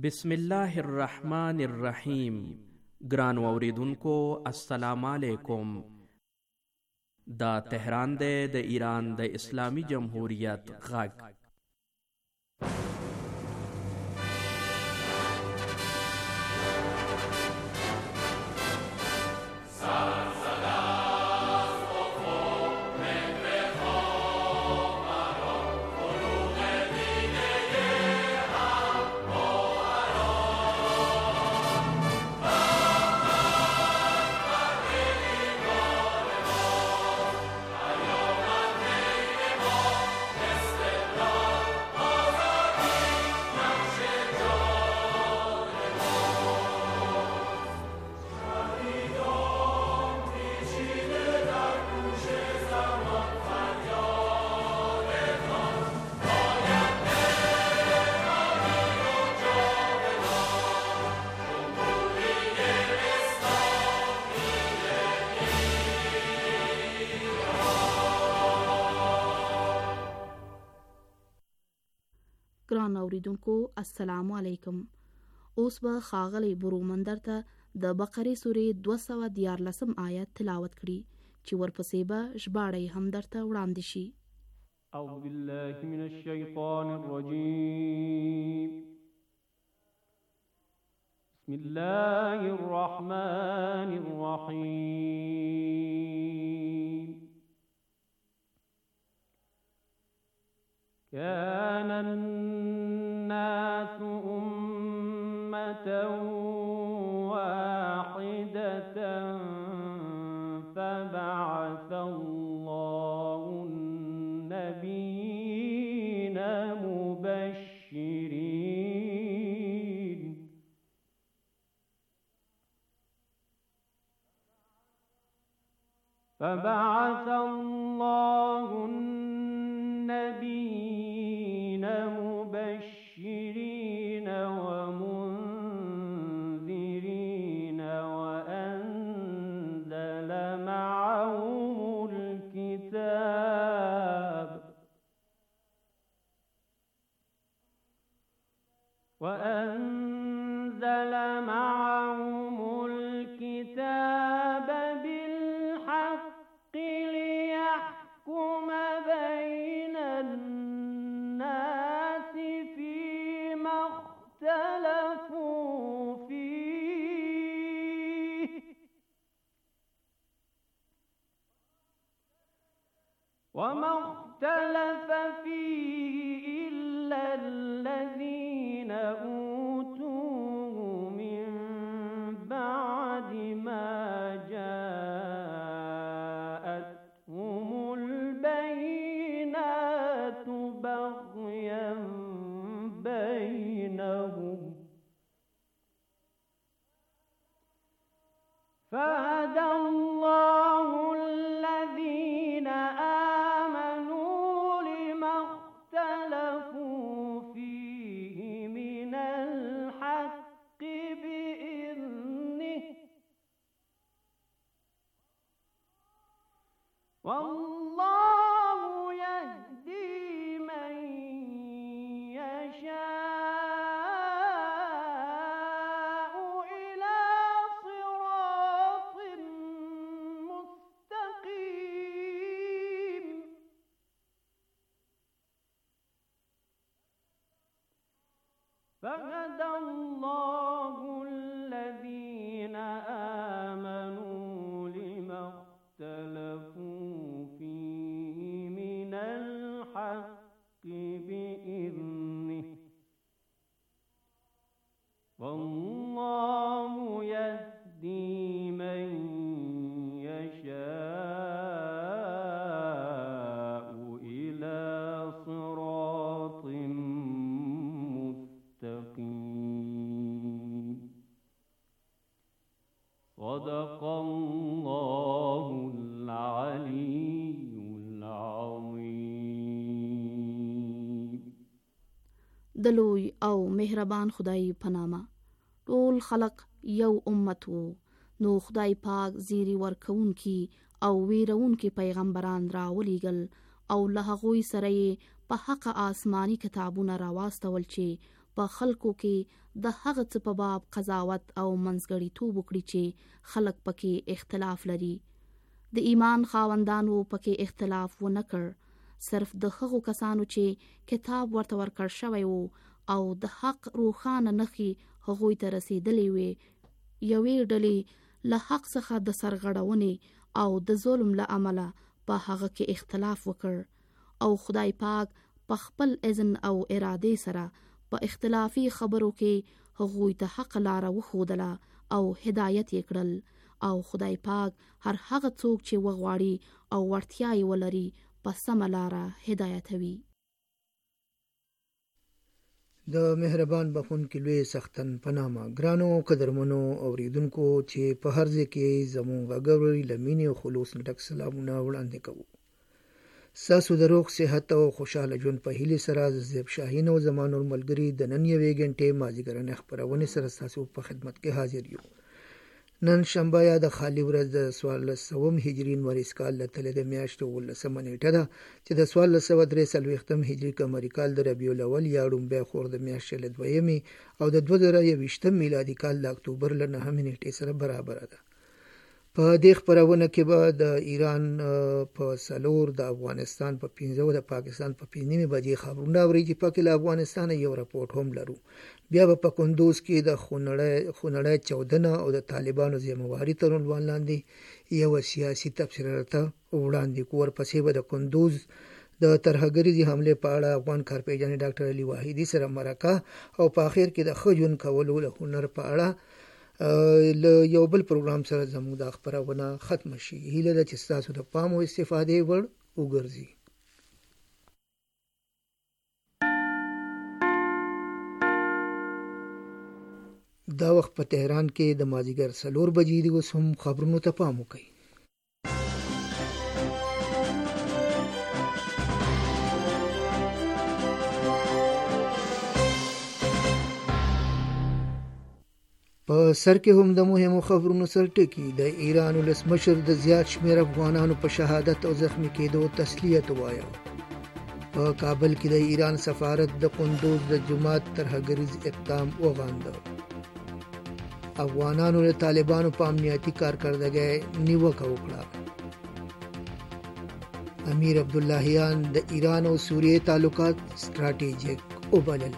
بسم الله الرحمن الرحیم. ګران اوریدونکو السلام علیکم. دا تهران دی د ایران د اسلامی جمهوریت غږ. ګران اوریدونکو السلام علیکم. اوس به ښاغلی برومندر ته د بقرې سورې 214 آیت تلاوت کړي چې ورپسې به ژباړه هم درته وړاندې شي. اعوذ بالله من الشیطان الرجیم. بسم الله الرحمن الرحیم. كان الناس أمة واحدة فبعث الله النبيين مبشرين مبشرين ومنذرين وأنزل معهم الكتاب بالحق ليحكم بين الناس فيما اختلفوا فيه وما اختلف فيه إلا الذين أوتوه من بعد ما جاءتهم البينات بغيا بينهم فهدى الله الذين آمنوا لما اختلفوا فيه من الحق بإذنه والله يهدي من يشاء إلى صراط مستقيم. فهدى الله الذين آمنوا لما اختلفوا فيه من الحق بإذنه والله يهدي من يشاء إلى صراط مستقيم. صدق الله العلي العظيم. د لوی او مهربان خدای په نامه. ټول خلق یو امت وو، نو خدای پاک زیری ورکوونکی او ویرونکي پیغمبران راولېږل او له هغوی سره یې په حق آسماني کتابونه راواستول چې په خلکو کې د هغه څه په باب قضاوت او منځګړیتوب وکړي چې خلک پکې اختلاف لري. د ایمان خاوندانو پکې اختلاف ونه کړ، صرف د هغو کسانو چې کتاب ورته ورکړ شوی وو او د حق روښانه نښې هغوی ته رسیدلې وې، یوې ډلې له حق څخه د سرغړونې او د ظلم له امله په هغه کې اختلاف وکړ او خدای پاک په خپل اذن او ارادې سره په اختلافي خبرو کې هغوی ته حق لاره وښودله او هدایت یې کړل، او خدای پاک هر هغه څوک چې وغواړي او وړتیا یې ولري په سمه لاره هدایتوي. د مهربان بخښونکي لوی سختن په نامه. ګرانو قدرمنو اوریدونکو چې په هر ځای کې زموږ غږ اورئ، له مینې او خلوص نه ډک سلامونه وړاندې کوو. ستاسو د روغ صحت او خوشحاله ژوند په هیلې سره زیب شاهین او زما نور ملګري د نن یوې غنټې مازدیګرنۍ خپرونې سره ستاسو په خدمت کې حاضر یو. نن شنبه یا د خالی ورځ د 1400 هجري نوریز کال له تلې د میاشتې 18 نیټه ده چې د 1443 هجري قمري کال د ربیع الاول یا ړومبی خور د میاشتې له 2 او د 2021 میلادي کال د اکتوبر له 9 نیټې سره برابر ده. په دې خپرونه کې به د ایران په 4، د افغانستان په 15 او د پاکستان په 5 بجې خبرونه اوري چې پکې له افغانستان یو راپورټ هم لرو. بیا به په کندوز کې د خونړی چاودنه او د طالبانو ذمہواري تر عنوان لاندې یو سیاسي تبصره راته وړاندې کوو. ورپسې به د کندوز د ترهګریزې حملې په اړه افغان کارپیژن ډاکټر علي واحدي سره مرکه، او په اخر کې د ښه ژوند کولو له هنر په اړه له یو بل پروګرام سره زموږ د خپرونه ختم شي. هیله ده چې ستاسو د پام او استفادې وړ وګرځي. دا وخت په تهران کې د مازدیګر 4 بجې دی. اوس هم خبرونو ته پام وکړئ. په سر کې هم د مهمو خبرونو سرټکی. د ایران ولسمشر د زیات شمېر افغانانو په شهادت او زخمی کېدو تسلیت ووایه. په کابل کې د ایران سفارت د قندوز د جماعت ترهګریز اقدام وغانده. افغانانو له طالبانو په امنیتي کارکردګۍ نیوکه وکړه. امیر عبداللهیان د ایران او سوریې تعلقات ستراتیژیک وبلل.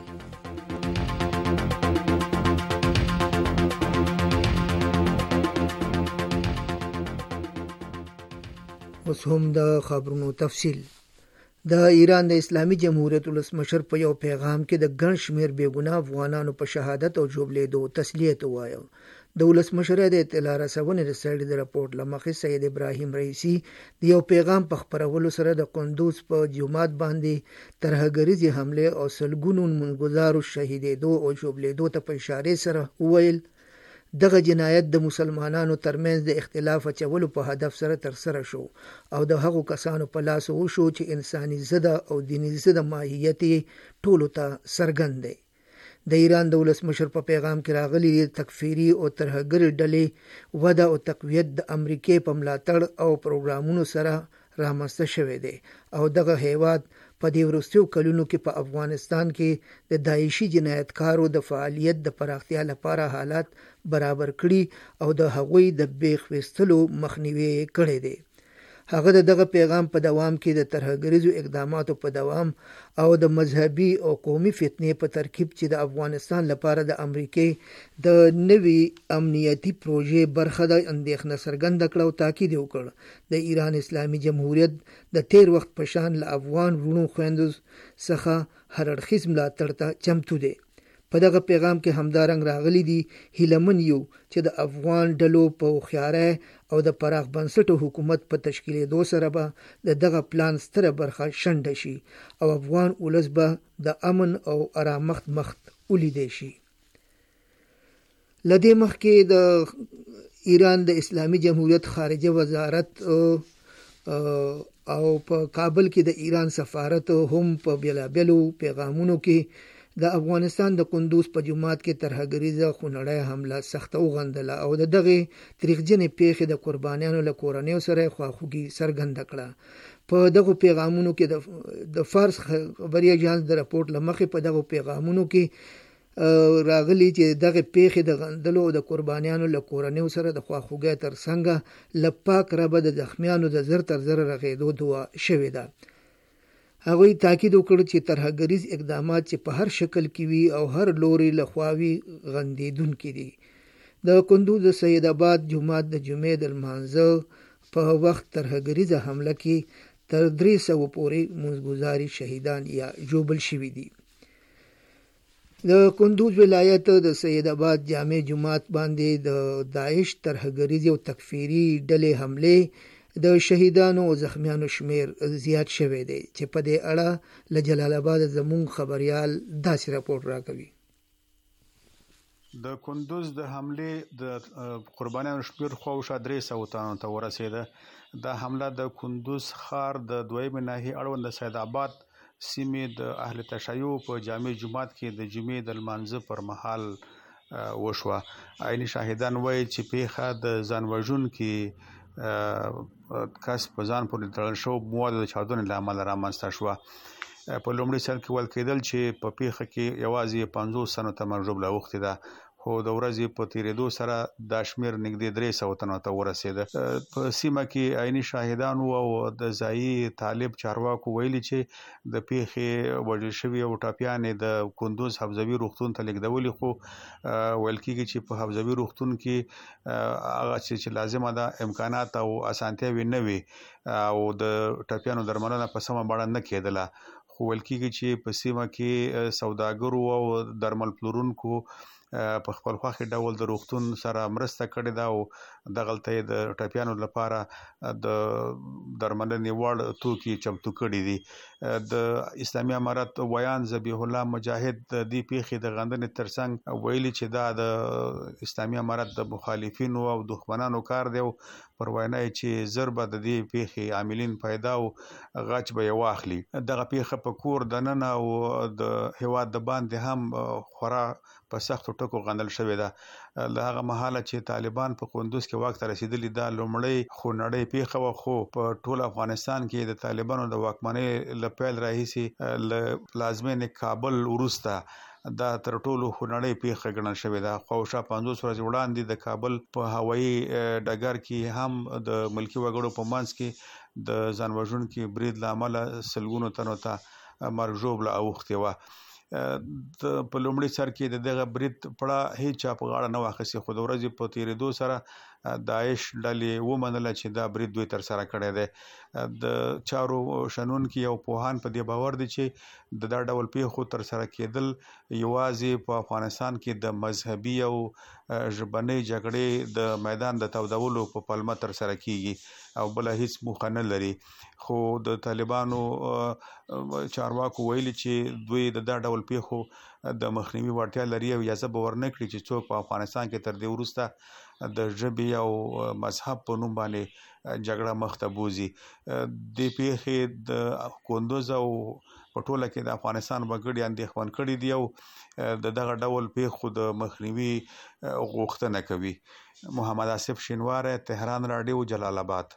اوس هم د خبرونو تفصیل. د ایران د اسلامي جمهوریت ولسمشر په یو پیغام کې د ګڼ شمېر بېګناه افغانانو په شهادت او ژوبلېدو تسلیت ووایه. د ولسمشر د اطلاع رسونې د سړي د راپورټ له مخې سید ابراهیم رئیسي د یو پیغام په خپرولو سره د قندوز په جومات باندې ترهګریزې حملې او سلګونو نمونګزارو شهیدېدو او ژوبلېدو ته په اشارې سره وویل دغه جنایت د مسلمانانو ترمنځ د اختلاف اچولو په هدف سره ترسره شو او د هغو کسانو په لاس وشو چې انساني ضد او دیني ضد ماهیت ټولو ته څرګند دی. د ایران د ولسمشر په پیغام کې راغلي تکفیري او ترهګرې ډلې وده او تقویت د امریکای په ملاتړ او پروګرامونو سره رامنځته شوی دی او دغه هیواد په دې وروستیو کلونو کې په افغانستان کې د داعشي جنایتکارو د فعالیت د پراختیا لپاره حالات برابر کړي او د هغوی د بیخ ویستلو مخنیوي کړی دی. هغه دغه پیغام په دوام کې د ترهګریزو اقداماتو په دوام او د مذهبي او قومي فتنې په ترکیب چې د افغانستان لپاره د امریکای د نوي امنیتي پروژې برخه د اندېښنه څرګنده کړه او تاکید وکړ د ایران اسلامي جمهوریت د تیر وخت په شان له افغان وروڼو خویندو څخه هر اړخیز ملاتړ ته چمتو دی. په دغه پیغام کې همدارنګ راغلي دي هیلمن یو چې د افغان ډلو په هوښیارۍ او د پراخ بنسټه حکومت په تشکیلېدو سره به دغه پلان ستره برخه شنډه شي او افغان ولس به د امن او آرامښت مخت ولیدای شي. لدې مخکې د ایران د اسلامي جمهوریت خارجه وزارت او په کابل کې د ایران سفارت هم په بیلابیلو پیغامونو کې د افغانستان د قندوز په جومات کې ترهګریزه خونړۍ حمله سخته وغندله او دغه تاریخجنې پیښې د قربانیانو له کورنیو سره خواخوږي څرګنده کړه. په دغه پیغامونو کې د فارس خبري اژانس د راپورټ لمخې په دغه پیغامونو کې راغلی چې دغه پیښې د غندلو او د قربانیانو له کورنیو سره د خواخوږۍ ترڅنګ له پاک ربه د زخمیانو د زر تر زر رغېدو دعا شوې ده. هغوی تاکید وکړ چې ترهګریز اقدامات چې په هر شکل کې وي او هر لوري له خواوي غندېدونکي دي. د کندوز د سید آباد جومات د جمعې د لمانځه په وخت ترهګریزه حمله کې تر 300 پورې منځګزاري شهیدان یا ژوبل شوي دي. د کندوز ولایت د سید آباد جامع جومات باندې د داعش ترهګریزي او تکفیری ډلې حمله د شهیدانو او زخمیانو شمیر زیات شوی دی چې په دې اړه له جلال آباد زموږ خبريال داسې راپور راکوي. د کندوز د حمله د قربانیانو شمیر خواوشا 300 تنو ته ورسېده. دا حمله د کندوز ښار د دویمه ناحیه اړوند د سید آباد سیمې د اهل تشیع په جامع جومات کې د جمعې د لمانځه پر مهال وشوه. عیني شاهدان وایي چې پیښه د ځان وژونکي کس په ځان پورې تړل شوی موادو د چاودنې له امله رامنځته شوه. په لومړي سر کې ویل کېدل چې په پیښه کې یوازې 50 تنو ته مرګ ژوبله اوښتې ده، خو د ورځې په تیریدو سره دا شمیر نږدې 300 تنو ته ورسېده. په سیمه کې عیني شاهدان او د ځایي طالب چارواکو ویلي چې د پیښې وژل شوي او ټاپیانې د کندوز حفظوي روغتون ته لیږدولي، خو ویل کېږي چې په حفظوي روغتون کې هغه چې لازمه ده امکانات او اسانتیاوې نه وي او د ټاپیانو درملنه په سمه بڼه نه کېدله. خو ویل کېږي چې په سیمه کې سوداګرو او درمل پلورونکو په خپل خوښي ډول د روغتون سره مرسته کړې ده او دغلته د ټاپیانو لپاره د درملنې وړ توکي چمتو کړي دي. د اسلامي امارت ویان ذبیح الله مجاهد د دې پیښې د غندنې ترڅنګ ویلي چې دا د اسلامي امارت د مخالفینو او دښمنانو کار دی او پر وینا چې ضربه د دې پیښې عاملین پیدا او غچ به واخلي. دغه پیښه په کور دننه او د هواد د باندې هم خورا په سختو ټکو غندل شوې ده. له هغه مهاله چې طالبان په کندوز کې واک ته رسیدلي دا لومړی خونړۍ پیښه وه، خو په ټول افغانستان کې د طالبانو د واکمنۍ له پیل راهیسې له پلازمینې کابل وروسته دا تر ټولو خونړۍ پیښه ګڼل شوې ده. خواوشا 50 ورځې وړاندې د کابل په هوایي ډګر کې هم د ملکي وګړو په منځ کې د ځان وژونکي برید له امله سلګونو تنو ته مرګ ژوبله اوښتې وه. په لومړي سر کې دغه برید پړه هیڅ چا په غاړه نه واخیستې، خو د ورځې په تیریدو سره داعش ډلې ومنله چې دا برید دوی تر سره کړی دی. د چارو شنونکي او پوهان په دې باور دي چې د دا ډول پیښو تر سره کېدل یوازې په افغانستان کې د مذهبي او ژبنۍ جګړې د میدان د تودولو په پلمه تر سره کیږي او بل هیڅ موخه نه لري. خو د طالبانو چارواکو ویلي چې دوی د دا ډول پیښو د مخنیوي وړتیا لري او اجازه به ورنه کړي چې څوک په افغانستان کې تر دې وروسته د ژبې او مذهب په نوم باندې جګړه مخ ته بوځي. دې پیښې د کندوز او په ټوله کې د افغانستان وګړي اندېښمن کړي دي او د دغه ډول پیښو د مخنیوي غوښتنه کوي. محمد آصف شینواره، تهران رادیو، جلال آباد.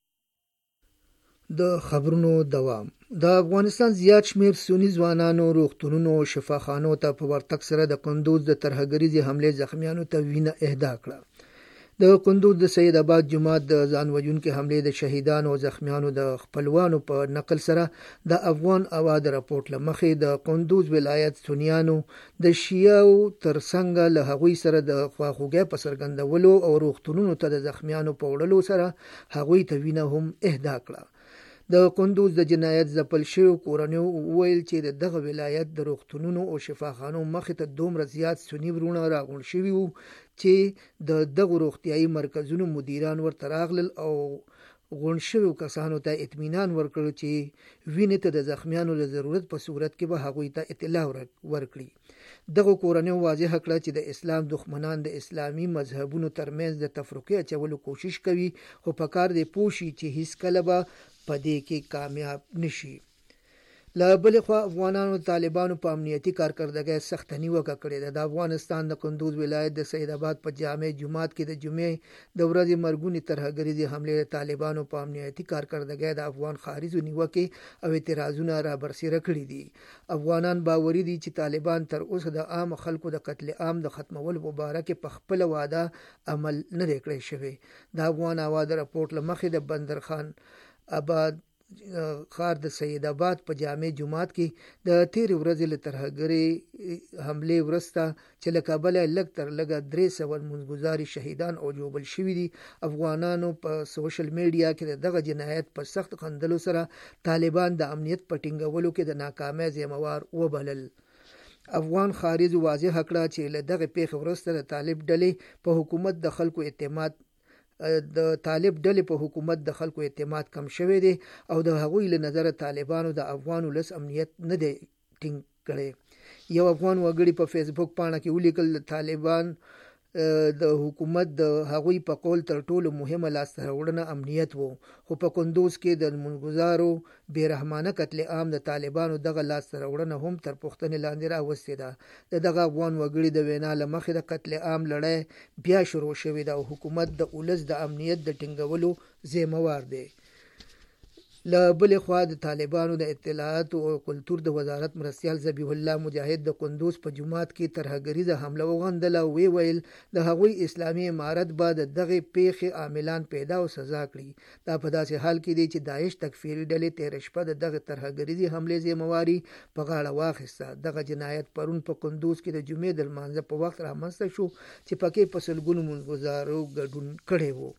د خبرونو دوام. د افغانستان زیات شمیر سنی ځوانانو روغتونونو او شفاخانو ته په ورتګ سره د کندوز د ترهګریزي حمله زخمیانو ته وینه اهدا کړه. د کندوز د سید آباد جومات د ځان وژونکي حمله د شهیدانو او زخمیانو د خپلوانو په نقل سره د افغان اواز راپورټ لمخې د کندوز ولایت سنیانو د شیعو ترڅنګ له هغوی سره د خواخوږۍ په څرګندولو او روغتونونو ته د زخمیانو په وړلو سره هغوی ته وینه هم اهدا کړه. د کندوز د جنایت ځپل شویو کورنیو وویل چې دغه ولایت د روغتونونو او شفاخانو مخې ته دومره زیات سني وروڼه راغونډ شوي وو چې دغه روغتیایي مرکزونو مدیران ورته راغلل او غونډ شویو کسانو ته اطمینان ورکړ چې وینې ته د زخمیانو د ضرورت په صورت کې به هغوی ته اطلاع ورکړي. دغه کورنیو واضح کړه چې د اسلام دښمنان د اسلامي مذهبونو ترمنځ د تفرقې اچولو کوشش کوي، خو په کار دی پوه شي چې هیڅ کله به په دې کې کامیاب نشي. له بلې خوا افغانانو طالبانو په امنیتي کارکردګۍ سخته نیوکه کړې ده. د افغانستان د کندوز ولایت د سید آباد په جامع جومات کې د جمعې د ورځې مرګونې ترهګریزې حملې د طالبانو په امنیتي کارکردګۍ د افغان خارجو نیوکې او اعتراضونه را برسېره کړي دي. افغانان باوري دي چې طالبان تر اوسه د عام خلکو د قتل عام د ختمولو په باره کې په خپله وعده عمل نه دی کړی شوی. د افغان هوا د راپورټ له مخې د بندرخان آباد ښار د سید آباد په جامع جومات کې د تیرې ورځې له ترهګرې حملې وروسته چې له کابله لږ تر لږه 300 لمونځګزاري شهیدان او ژوبل شوي دي. افغانانو په سوشل میډیا کې دغه جنایت په سخت خندلو سره طالبان د امنیت په ټینګولو کې د ناکامۍ ذمہوار وبلل. افغان خارج واضح کړه چې له دغه پیښې وروسته د طالب ډلې په حکومت د خلکو اعتماد کم شوی دی او د هغوی له نظر طالبانو د افغان ولس امنیت نه دی ټینګ کړی. یو افغان وګړي په فیسبوک پاڼه کې ولیکل د طالبان د حکومت د هغوی په قول تر ټولو مهمه لاسته راوړنه امنیت وو، خو په کندوز کې د لمونځګزارو بې رحمانه قتل عام د طالبانو دغه لاسته راوړنه هم تر پوښتنې لاندې راوستې ده. دغه افغان وګړي د وینا له مخې د قتل عام لړۍ بیا شروع شوې ده او حکومت د ولس د امنیت د ټینګولو ذمہوار دی. له بلې خوا د طالبانو د اطلاعات او کلتور د وزارت مرستیال ذبیح الله مجاهد د کندوز په جومات کې ترهګریزه حمله وغندله او ویل د هغوی اسلامي امارت به د دغې پیښې عاملان پیدا او سزا کړي. دا په داسې حال کې دی چې داعش تکفیري ډلې تېره شپه د دغه ترهګریزې حملې ذمہواري په غاړه واخیسته. دغه جنایت پرون په کندوز کې د جمعې د لمانځه په وخت رامنځته شو چې پکې په سلګونو لمونځګزارو ګډون کړی و.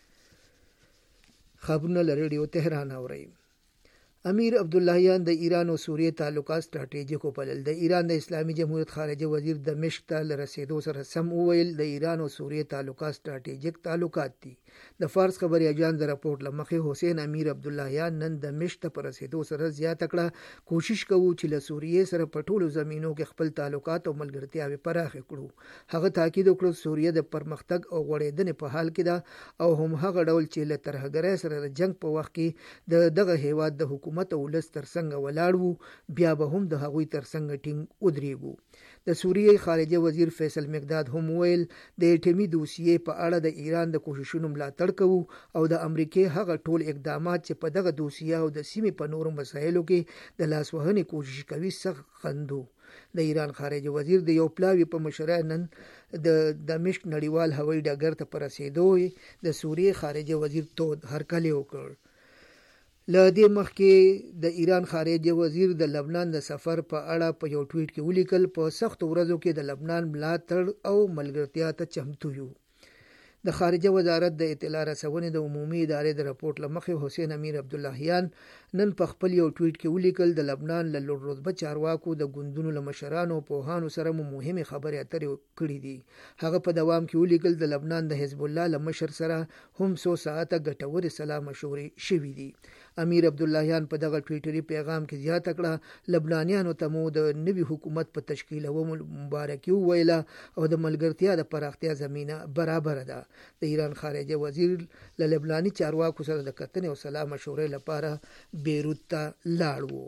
خبرونه له ریډیو تهران اورئ. امیر عبداللهیان د ایران او سوریې تعلقات ستراتیژیک وبلل. د ایران د اسلامي جمهوریت خارجه وزیر دمشق ته له رسیدو سره سم وویل د ایران او سوریې تعلقات ستراتیژیک تعلقات دي. د فارس خبري اجانس د راپورټ له مخې حسین امیر عبداللهیان نن دمشق ته په رسیدو سره زیاته کړه کوشش کوو چې له سوریې سره په ټولو زمینو کې خپل تعلقات او ملګرتیاوې پراخې کړو. هغه تاکید وکړ سوریه د پرمختګ او غوړېدنې په حال کې ده او هم هغه ډول چې له ترهګرۍ سره د جنگ په وخت کې دغه هیواد د حکومت او ولس ترڅنګ ولاړ وو، بیا به هم د هغوی ترڅنګ ټینګ ودرېږو. د سوریې خارجه وزیر فیصل مقداد هم ویل د اټومي دوسیې په اړه د ایران د کوششونو ملاتړ کوو او د امریکای هغه ټول اقدامات چې په دغه دوسیه او د سیمې په نورو مسایلو کې د لاسوهنې کوشش کوي سخت خندو. د ایران خارجه وزیر د یو پلاوي په مشرۍ نن د دمشق نړیوال هوایي ډګر ته په رسیدو د سوریې خارجه وزیر تود هرکلی وکړ. له دې مخکې د ایران خارجه وزیر د لبنان د سفر په اړه په یو ټویټ کې ولیکل په سختو ورځو کې د لبنان ملاتړ او ملګرتیا ته چمتو یو. د خارجه وزارت د اطلاع رسونې د عمومي ادارې د راپورټ له مخې حسین امیر عبداللهیان نن په خپل یو ټویټ کې ولیکل د لبنان له لوړ رتبه چارواکو د ګوندونو له مشرانو او پوهانو سره مو مهمې خبرې اترې کړې دي. هغه په دوام کې ولیکل د لبنان د حزب الله له مشر سره هم 100 ساعته ګټورې سلا مشورې شوې دي. امیر عبداللهیان په دغه ټویټري پیغام کې زیاته کړه لبنانیانو ته مو د نوي حکومت په تشکیلولو مبارکي وویله او د ملګرتیا د پراختیا زمینه برابر ده. د ایران خارجه وزیر له لبناني چارواکو سره د کتنې او سلا مشورې لپاره بیروت ته لاړ و.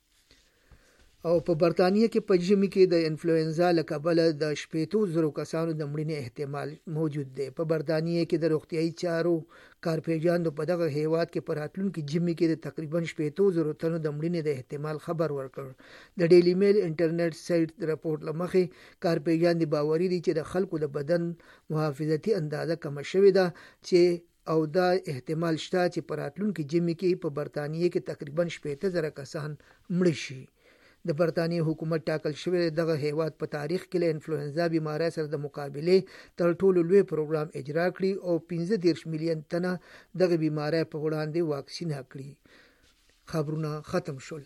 او په برتانیې کې په ژمي کې د انفلوئنزا له کبله د 80,000 کسانو د مړینې احتمال موجود دی. په برتانیې کې د روغتیايي چارو کارپیژاندو په دغه هیواد کې په راتلونکي ژمي کې د تقریبا 80,000 تنو د مړینې د احتمال خبر ورکړ. د ډیلی میل انټرنیټ سایټ د راپورټ له مخې کارپیژاندې باوري دي چې د خلکو د بدن محافظتي اندازه کمه شوې ده چې او دا احتمال شته چې په راتلونکي ژمي کې په برتانیې کې تقریبا 80,000 کسان مړ شي. د برتانیې حکومت ټاکل شوی دغه هیواد په تاریخ کې له انفلوئنزا بیماری سره د مقابلې تر ټولو لوی پروګرام اجرا کړی او 15 میلیون تنه دغه بیماری په وړاندې واکسین کړی. خبرونه ختم شول.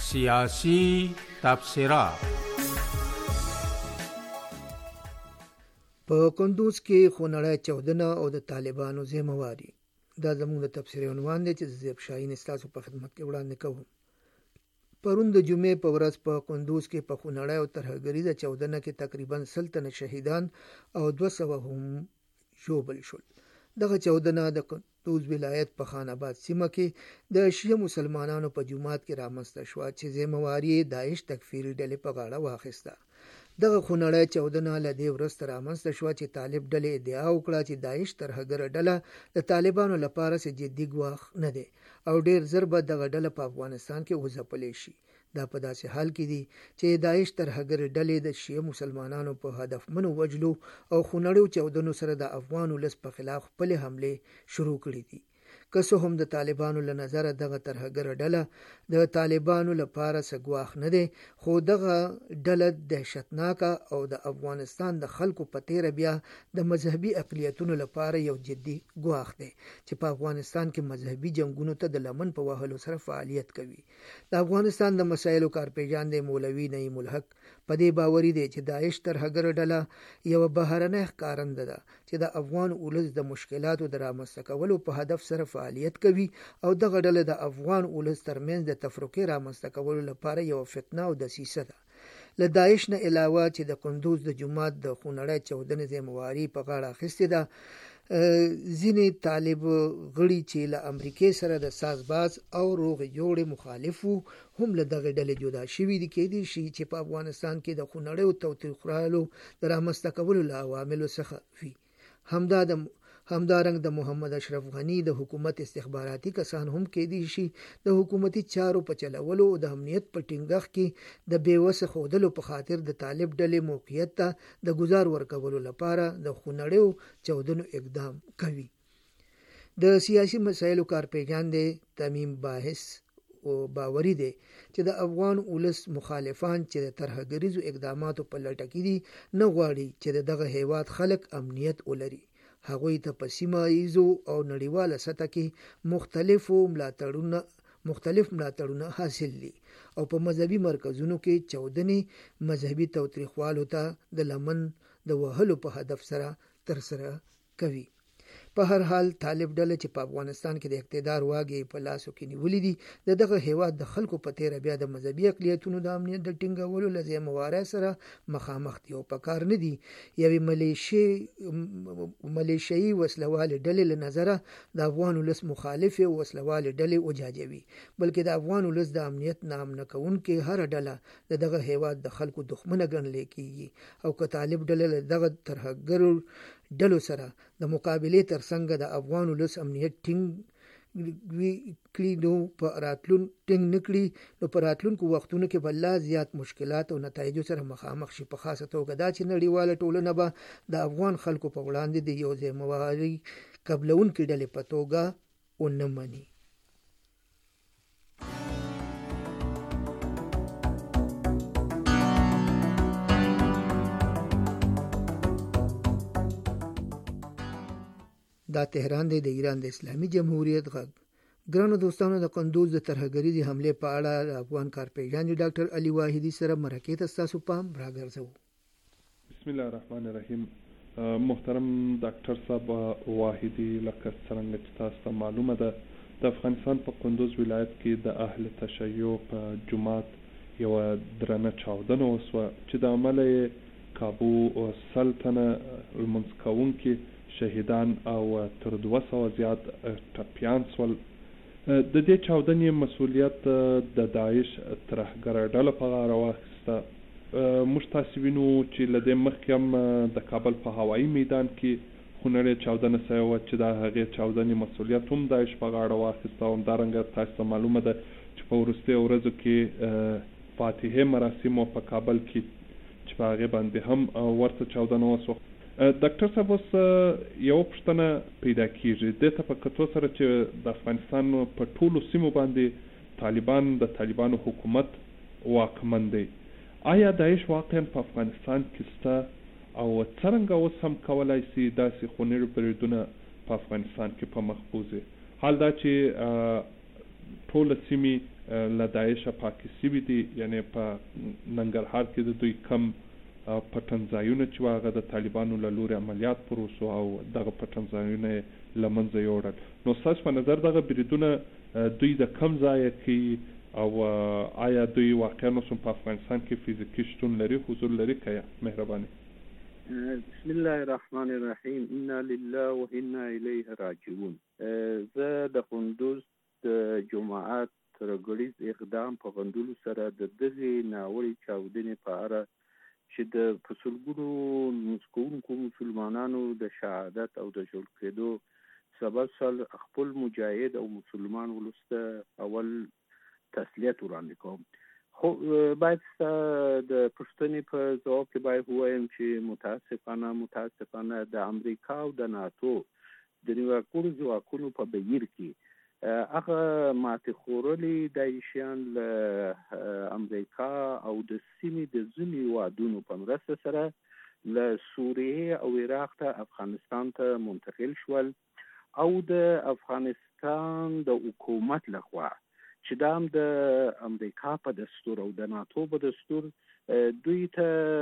سیاسی تبصره. په کندوز کې خونړی چاودنه او د طالبانو ذمہواری. دا زموږ د تبصرې عنوان دی چې زیب شاهین ستاسو په خدمت کې وړاندې کوم. پرون د جمعې په ورځ په کندوز کې په خونړی او ترهګریزه چاودنه کې تقریبا 100 تنه شهیدان او 200 هم ژوبل شول. دغه چاودنه د کندوز ولایت په خان آباد سیمه کې د شیعه مسلمانانو په جومات کې رامنځته شوه چې ذمہواری داعش تکفیري ډلې په غاړه واخیسته. دغه خونړی چاودنه له دې وروسته رامنځته شوه چې طالب ډلې ادعا وکړه چې داعش ترهګره ډله د طالبانو لپاره څه جدي ګواښ نه دی او ډېر ژر به دغه ډله په افغانستان کې وځپلی شي. دا په داسې حال کې دی چې داعش ترهګرې ډلې د شیعه مسلمانانو په هدفمنو وجلو او خونړیو چاودنو سره د افغان ولس په خلاف خپلې حملې شروع کړي دي. که څه هم د طالبانو له نظره دغه ترهګره ډله د طالبانو لپاره څه ګواښ نه دی، خو دغه ډله دهشتناکه او د افغانستان د خلکو په تیره بیا د مذهبي اقلیتونو لپاره یو جدي ګواښ دی چې په افغانستان کې مذهبي جنګونو ته د لمن په وهلو سره فعالیت کوي. د افغانستان د مسایلو کارپیژان دی مولوي نعیم الحق په دې باوري دی چې داعش ترهګره ډله یوه بهرنۍ ښکارنده ده چې د افغان ولس د مشکلاتو د رامنځته کولو په هدف سره فعالیت کوي او دغه ډله د افغان ولس ترمنځ د تفرقې رامنځته کولو لپاره یوه فتنه او دسیسه ده. له داعش نه علاوه چې د کندوز د جومات د خونړی چاودنې ذمہواري په غاړه اخیستې ده، ځینې طالب غړي چې له امریکې سره د سازباز او روغې جوړې مخالف وو هم له دغه ډلې جدا شوي دي. کېدای شي چې په افغانستان کې د خونړیو توطئه‌خورالو د رامنځته کولو له عواملو څخه وي. همدارنګ د محمد اشرف غني د حکومت استخباراتي کسان هم کېدای شي د حکومتي چارو په چلولو او د امنیت په ټینګښت کې د بېوسه ښودلو په خاطر د طالب ډلې موقعیت ته د ګزار ورکولو لپاره د خونړیو چاودنو اقدام کوي. د سیاسي مسایلو کارپیژان دی تمیم باحث او باوري دی چې د افغان ولس مخالفان چې د ترهګریزو اقداماتو په لټه کې دي نه غواړي چې دغه هیواد خلک امنیت ولري. هغوی ته په سیمه ایزو او نړیواله سطح کې مختلف ملاتړونه حاصل دي او په مذهبي مرکزونو کې چاودنې مذهبي تاوتریخوالو ته د لمن د وهلو په هدف سره ترسره کوي. په هر حال طالب ډله چې په افغانستان کې د اقتدار واګې په لاسو کې نیولې دي دغه هیواد د خلکو په تیره بیا د مذهبي اقلیتونو د امنیت د ټینګولو له ذمہوارۍ سره مخامخ دي او په کار نه دي یوې ملیشیایي وسلوالې ډلې له نظره د افغان ولس مخالفې وسلوالې ډلې وجاجوي، بلکې د افغان ولس د امنیت ناامنه کوونکې هره ډله دغه هیواد د خلکو دښمنه ګڼل کېږي. او که طالب ډله له دغه ترهګرو ډلو سره د مقابلې ترڅنګ د افغان ولس امنیت ټینګ کړي نو په راتلونکو وختونو کې به لا زیات مشکلات او نتایجو سره مخامخ شي. په خاصه توګه دا چې نړیواله ټولنه به د افغان خلکو په وړاندې د یو ذمہواري قبلونکې ډلې په توګه ونه مني. دا تهران دی د ایران د اسلامي جمهوریت غږ. ګرانو دوستانو، د کندوز د ترهګریزې حملې په اړه د افغان کارپیژان ډاکټر علي واحدي سره مرکې ته ستاسو پام راګرځوو. بسم الله الرحمن الرحیم. محترم ډاکټر صاحب واحدي، لکه څرنګه چې تاسو ته معلومه ده د افغانستان په کندوز ولایت کې د اهل تشیع په جومات یوه درنه چاودنه وسوه چې د امله یې کابو 100 تنه لمونځ کوونکي شهیدان او تر 200 زیات ټپیان سول. د دې چاودنې مسؤلیت د داعش ترهګره ډله په غاړه واخیسته. موږ تاسې وینو چې له دې مخکې هم د کابل په هوایي میدان کې خونړۍ چاودنه سوې وه چې د هغې چاودنې مسؤلیت هم داعش په غاړه واخیسته. او همدارنګه تاسو ته معلومه ده چې په وروستیو ورځو کې فاتحې مراسمو په کابل کې چې په هغې باندې هم ورته چاودنه وسوه. ډاکټر صاحب، اوس یوه پوښتنه پیدا کېږي دې ته په کتو سره چې د افغانستان په ټولو سیمو باندې د طالبانو حکومت واکمن دی. آیا داعش واقعا په افغانستان کې شته او څرنګه اوس هم کولی شي داسې خونړي بریدونه په افغانستان کې په مخ بوځي، حال دا چې ټوله سیمې له داعشه پاکې سوي دي، یعنې په ننګرهار کې د دوی کم پټن ځایونه چې هغه د طالبانو له لورې عملیات پر وسو او دغه پټن ځایونه یې له منځه یوړل. نو ستاسو په نظر دغه بریدونه دوی د کم ځایه کوي او آیا دوی واقعا اوس په افغانستان کې فزیکي شتون لري، حضور لري که یا؟ مهرباني. بسم الله الرحمن الرحیم. انا لله و انا الیه راجعون. زه د کندوز د جماعت ترګړیز اقدام په غندلو سره د دغې ناوړې چاودنې په اړه چې د پسلګونو مسکونکو مسلمانانو د شهادت او د جوړ کېدو سبب سال خپل مجاهد او مسلمان ولسته اول تسلیت وړاندې کوم. خو باید د پښتنې په ځواب کې باید ووایم چې متاسفانه د امریکا او د ناتو د نیواکونو ځواکونو په بهیر کې هغه ماتې خورلي داعشیان له امریکا او د سیمې د ځینې هېوادونو په مرسته سره له سوریې او عراق ته افغانستان ته منتقل شول او د افغانستان د حکومت لخوا چې دا هم د امریکا په دستور او د ناتو په دستور دوی ته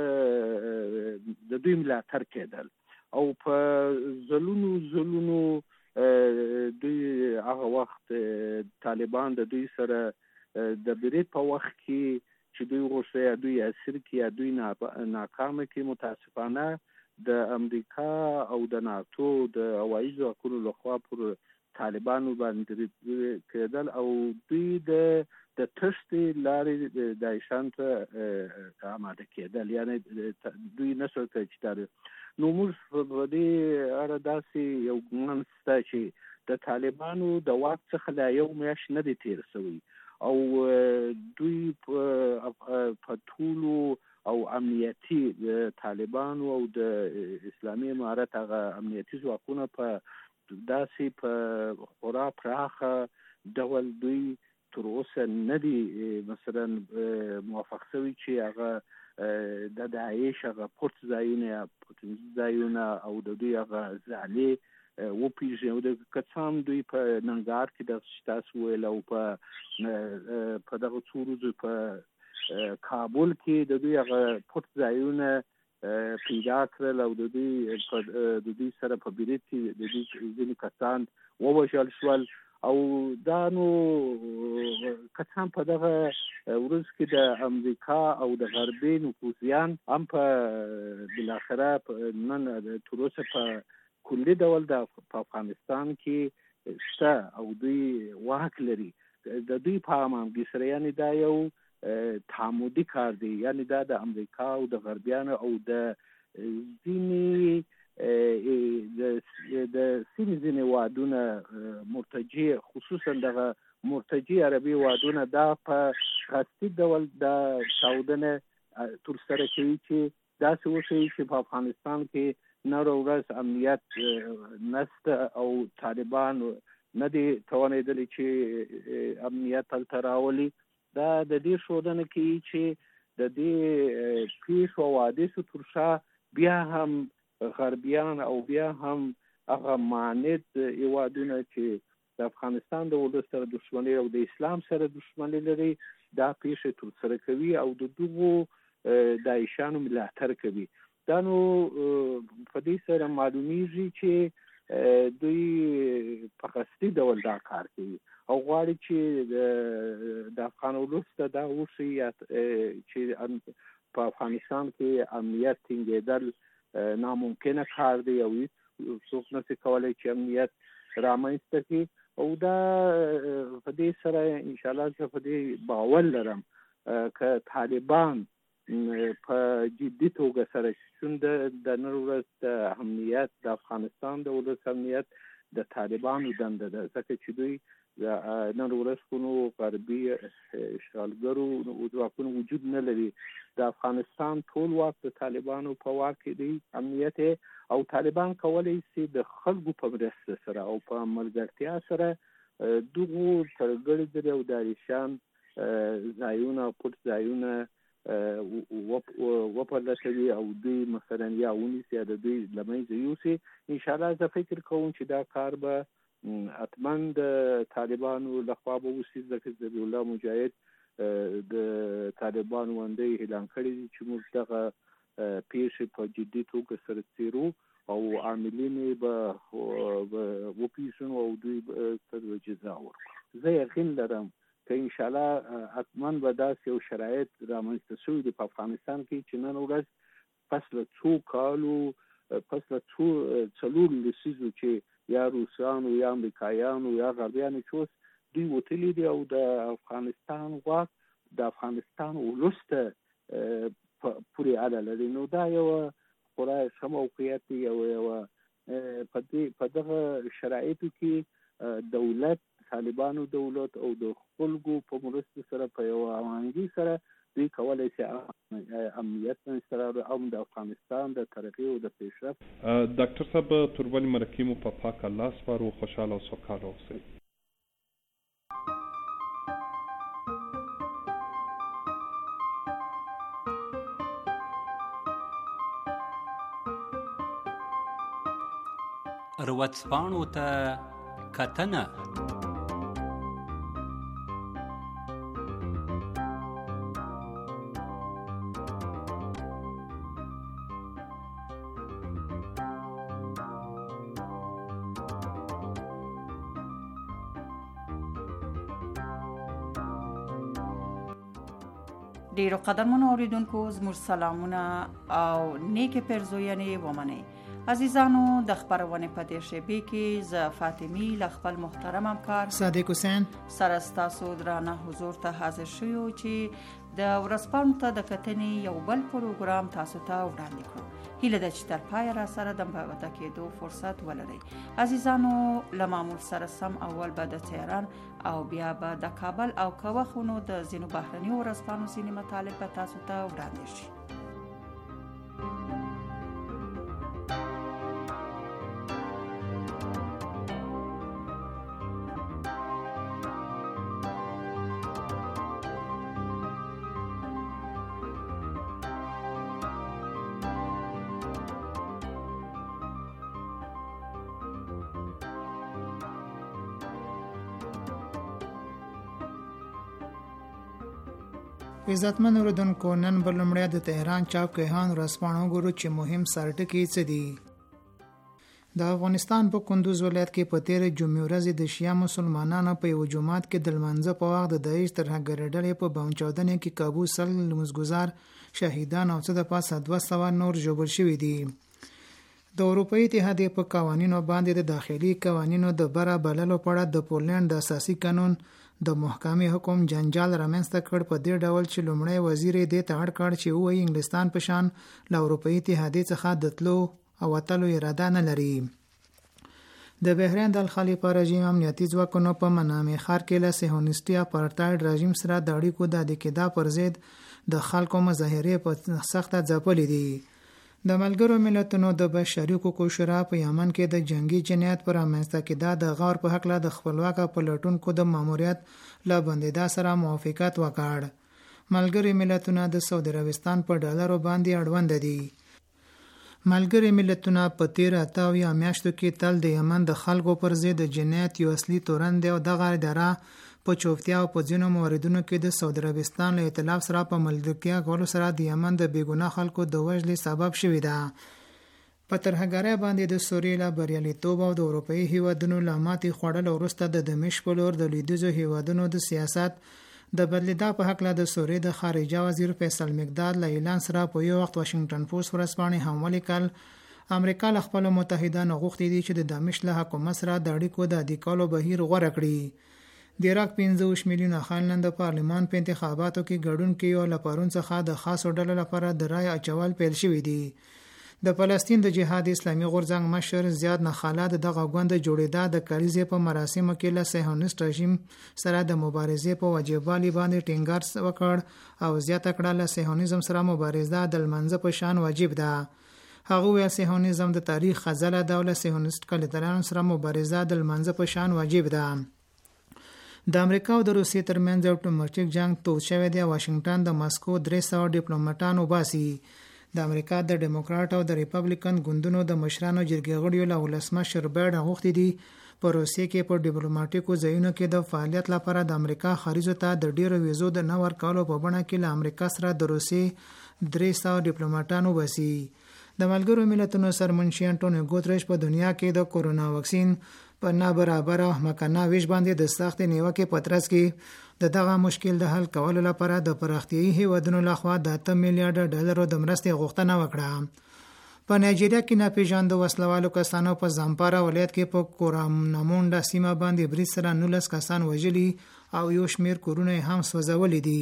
د دوی ملاتړ کېدل او په ځلونو دوی هغه وخت طالبان د دوی سره د برید په وخت کې چې دوی غوښتل یا دوی اسیر کړي یا دوی ناکامه کړي، متاسفانه د امریکا او د ناتو د هوایي ځواکونو لخوا پر طالبانو باندې کېدل او دوی د تښتې لارې داعشان ته آماده کېدل، یعنې دوی نشو کولی چې نو موږ په دې اړه داسې یو ګمان شته چې د طالبانو د واک څخه لا یو میاشت نه دی تېر شوی او دوی په ټولو او امنیتي د طالبانو او د اسلامي امارت هغه امنیتي ځواکونه په داسې په خورا پراخه ډول دوی تر اوسه نه دي مثلا موافق شوي چې هغه د داعش هغه پټ ځایونه یا پټنځي ځایونه او د دوی هغه ځالې وپېژني او د که څه هم دوی په ننګرهار کې دغه چې تاسو ویل او په دغه څو ورځو په کابل کې د دوی هغه پټ ځایونه پیدا کړل او د دوی سره په برید کې د دوی ځینې کسان ووژل شول او دا نو که څه هم په دغه ورځ کې د امریکا او د غربي نفوذیان هم په بالاخره نن تر اوسه په کلي ډول په افغانستان کې شته او دوی واک لري. د دوی په امانګي سره یعنې دا یو تعمدي کار دی، یعنی دا د امریکا او د غربیانو او د ځینې ځینې وادونه مرتجع خصوصا دغه مرتجع عربي وادونه دا په قصدي ډول دا چاودنه ترسره کوي چې داسې وښیي چې په افغانستان کې نن ورځ امنیت نشته او طالبان نه دي توانېدلي چې امنیت هلته راولي. دا د دې ښودنه کوي چې د دې پیښو او حادثو تر شا بیا هم غربیان او بیا هم هغه معاند هېوادونه چې د افغانستان د ولس سره دښمني او د اسلام سره دښمني لري دا پیښې ترسره کوي او د دغو داعشانو ملاتړ کوي. دا نو په دې سره معلومیږي چې دوی په قصدي ډول دا کار کوي او غواړي چې د افغان ولس ته دا وښيي چې په افغانستان کې امنیت ټینګېدل ناممکنه کار دی او څوک نشي کولی چې امنیت رامنځته کړي او دا په دې سره انشاءالله زه په دې باور لرم که طالبان په جدي توګه سره شون د نن ورځ د امنیت د افغانستان د ولس امنیت د طالبانو دنده ده، ځکه چې دوی نن ورځ کومو غربي اشغالګرو ځواکونو وجود نه لري. د افغانستان ټول واک د طالبانو په واک کې دی، امنیت او طالبان کولی شي د خلکو په مرسته سره او په ملګرتیا سره دغو ترګړې او داعشیان ځایونه پټ ځایونه وپلټوي او دوی مثلا یا ونیسي یا د دوی له منځه یوسي. انشاءالله زه فکر کوم چې دا کار به اتمن د طالبانو لخوا به وسی ځکه ذبیح الله مجاهد د طالبان وندې اعلان کړی چې موږ دغه پیښې په جدي توګه سره څیړو او عاملین به وپیژنو او دوی ته جزا ورکړو. زه یقین لرم که ان شاء الله اتمن به داسې یو شرایط رامنځته شوي دي په افغانستان کې چې نن ورځ پس له څو کالو پس له څلور لسیزو چې یا روسانو یا امریکایانو یا غربیانو چې اوس دوی وتلي دي او د افغانستان واک د افغانستان ولس ته پورې اړه لري. نو دا یو خورا ښه موقعیت دی او په دغه شرایطو کې دولت طالبانو دولت او د خلکو په مرستې سره په یو هماهنګي سره دوی کولی شي امنیت منځته راوړي او د افغانستان د ترقي او د پیشرفت. ډاکټر صاحب توربالي مرکې مو په پاک الله سپارو. خوشحاله او سوکاله اوسئ. ورځپاڼو ته کتنه. ډیرو قدرمنو اوریدونکو زموږ سلامونه او نیکه پرزوینې ومنئ. عزیزانو د خبرونه په دې شیبې کې ز فاطمی ل خپل محترم همکار صادق حسین سره ستاسو درانه حضور ته حاضر شوو چې د ورځپاڼو ته د کتنې یو بل پروګرام تاسو ته وړاندې کړو. هیله ده چې تر پای را سره د مباوته کېدو فرصت ولرئ. عزیزانو له معمول سره سم اول به د تهران او بیا به د کابل او کوخونو د ځینو بهرني ورځپاڼو ځینې مطالب به تاسو ته وړاندې شي. عزتمن اوریدونکو، نن بل لومړی د تهران چاپ کیهان ورځپاڼو ګورو چې مهم سرټکي څه دي. د افغانستان په کندوز ولایت کې په تیر جمعې ورځ د شیعه مسلمانانو په یو جماعت کې د لمانځه په وخت د داعش ترهګرۍ ډلې په بم چاودنې کې کابو سل لمونځګزار شهیدان او څه د پاسه 200 نور ژوبل شوي دي. د اروپایي اتحادیې په قوانینو باندې د داخلي قوانینو د بره بللو په اړه د پولند د اساسي قانون د محکمې حکم جنجال رامنځته کړ په دې ډول چې لومړی وزیر دې ته اړ کړ چې وایي انګلستان په شان له اروپایي اتحادیې څخه د تلو او وتلو اراده نه لري. د بحرین د الخلیفه رژیم امنیتي ځواکونو په منامې ښار کې له صهیونیستي اپارټایډ رژیم سره د اړیکو د کېدا پر ضد د خلکو مظاهرې په سخته ځپلې دي. د ملګرو ملتونو د بشري حقوقو شورا په یمن کې د جنگي جنایت پر رامنځته کېدا د غور په حق له د خپلواک پلټونکو د ماموریت له بندیدا سره موافقت وکړ. ملګري ملتونه د سعودي عربستان په ډالرو باندې اړوند دي. ملګري ملتونه په تیر 8 میاشتو کې تل د یمن د خلکو پر ضد د جنایت یو اصلي تورن دی او دغه اداره په چوفتیا او په ځینو موردونو کې د سعودي عربستان له ائتلاف سره په ملګرتیا کولو سره د یمن د بیګناه خلکو د وژلې سبب شوې ده. په ترهګرۍ باندې د سوریې له بریالیتوب او د اروپایي هیوادونو له ماتې خوړلو وروسته د دمشق په لور د لویدیځو هیوادونو د سیاست د بدلیدا په حق له د سوریې د خارجه وزیر فیصل مقداد له اعلان سره په یو وخت واشنگټن پوسټ ورځپاڼې هم ولیکل امریکا له خپلو متحدانو غوښتي دي چې د دمشق له حکومت سره د اړیکو د عادي کولو بهیر غوره کړي. د عراق 15 میلیونه خلک د پارلمان په انتخاباتو کې ګډون کوي او له پرون څخه د خاصو ډلو لپاره د رای اچول پیل شوی دی. د فلسطین د جهاد اسلامي غورځنګ مشر زیاد نخاله دغه غونډه جوړېدا د کلیزې په مراسمو کې له صهیونیست رژیم سره د مبارزې په واجبالي باندې ټینګار وکړ او زیاته کړه له صهیونیزم سره مبارزه د لمانځه په شان واجب ده. هغه ویل صهیونیزم د تاریخ خزله ده او له صهیونیست کلیدارانو سره مبارزه د لمانځه په شان واجب ده. د امریکا او د روسیې ترمنځ یو ډیپلوماټیک جنگ تود شوی دی. واشنگټن د ماسکو 300 ډیپلوماټان وباسي. د امریکا د ډیموکرات او د ریپبلیکن ګوندونو د مشرانو جرګې غړیو له ولسمشر بایډن غوښتي دي په روسیې کې په ډیپلوماټیکو ځایونو کې د فعالیت لپاره د امریکا خارجو ته د ډیرو ویزو د نه ورکولو په بڼه کې له امریکا سره د روسیې 300 ډیپلوماټانو وباسي. د ملګرو ملتونو سرمنشي انټونیو ګوتریش په دنیا کې د کورونا واکسین په نابرابر او احمقانه ویش باندې د سخت نیوکې په ترڅ کې دغه مشکل د حل کولو لپاره د پراختیایي هیوادونو لخوا د 8 میلیارډ ډالرو د مرستې غوښتنه وکړه. په نایجیریا کې ناپېژاندو وسلوالو کسانو په زامپارا ولایت کې په کورامونډا سیمه باندې برید سره 19 کسان وژلي او یو شمېر کورونه هم سوځولي دي.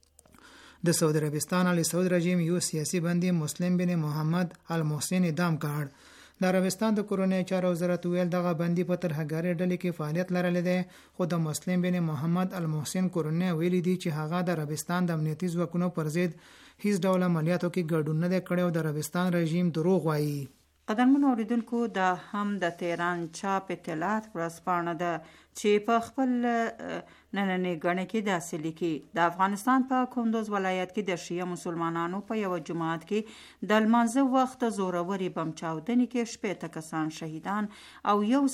د سعودي عربستان علی سعود رژیم یو سیاسي بندي مسلم بن محمد المحسن اعدام کړ. د عربستان د کورونی چارو وزارت ویل دغه بندي په ترهګری ډلې کې فعالیت لرلی دی، خو د مسلم بن محمد المحسن کورونی ویلي دي چې هغه د عربستان د امنیتي ځواکونو پر ضد هیڅ ډول عملیاتو کې ګډون نه دی کړی او د عربستان رژیم دروغ وایي. قدرمن اوریدونکو دا هم د تهران چاپ اطلاعات ورځپاڼه ده چې په خپل نننۍ ګڼه کې داسې لیکي: د افغانستان په کندوز ولایت کې د شیعه مسلمانانو په یو جماعت کې د لمانځه وخت زوروري بم چاودنې کې 80 کسان شهیدان او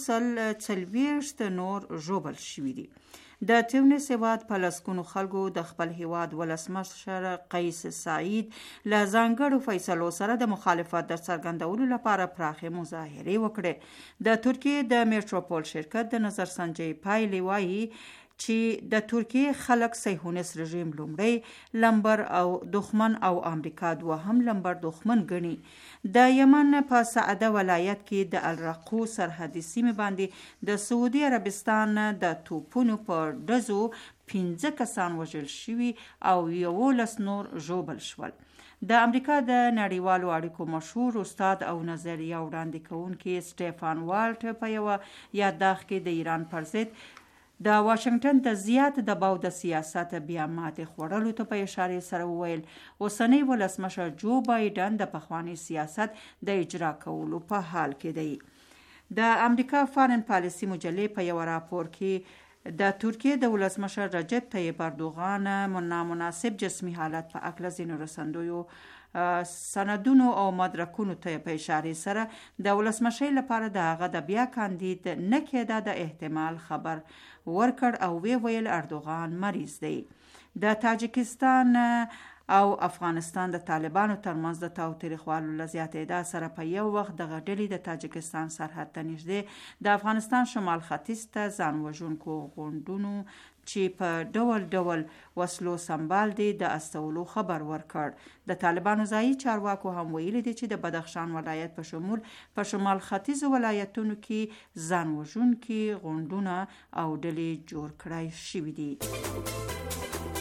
140 نور ژوبل شوي دي. د تیونس هیواد په لسګونو خلکو د خپل هیواد ولسمشر قیس سعید له ځانګړو فیصلو سره د مخالفت د څرګندولو لپاره پراخې مظاهرې وکړې. د ترکیې د میټروپول شرکت د نظرسنجۍ پایلې وایي چې د ترکیې خلک صهیونیست رژیم لومړی لمبر او دښمن او امریکا دوهم لمبر دښمن ګڼي. د یمن په سعده ولایت کې د الرقو سرحدي سیمې باندې د سعودي عربستان د توپونو په ډزو 15 کسان وژل شوي او 11 نور ژوبل شول. د امریکا د نړیوالو اړیکو مشهور استاد او نظریه وړاندې کوونکی سټیفان والټ په یو یادښت کې د ایران پر ضد د واشنگټن د زیات دباو د سیاست بیا ماتې خوړلو ته په اشاره سره وویل اوسنی ولسمشر جو بایدن د پخوانی سیاست د اجرا کولو په حال کې دی. د امریکا فارن پالیسی مجلې په یو راپور کې د ترکیې د ولسمشر رجب طیب اردوغان نامناسب جسمی حالت په اړه ځینو رسنیو سندونو او مدرکونو ته په اشاره سره د ولسمشر لپاره د هغه د بیا کاندید نه کېده د احتمال خبر ورکړ او وی ویل اردوغان مریض دی. د تاجکستان او افغانستان د طالبانو ترمنځ د تاوتریخوالو له زیاتېدا سره په یو وخت د غډلې د تاجکستان سرحد ته نږدې د افغانستان شمال ختیځ ته ځان وژونکو غونډونو چې په ډول ډول وسلو سمبال دي د استولو خبر ورکړ. د طالبانو ځایي چارواکو هم ویلي دي چې د بدخشان ولایت په شمول په شمال ختیځ ولایتونو کې ځان وژونکي غونډونه او ډلې جوړ کړای شوي دي.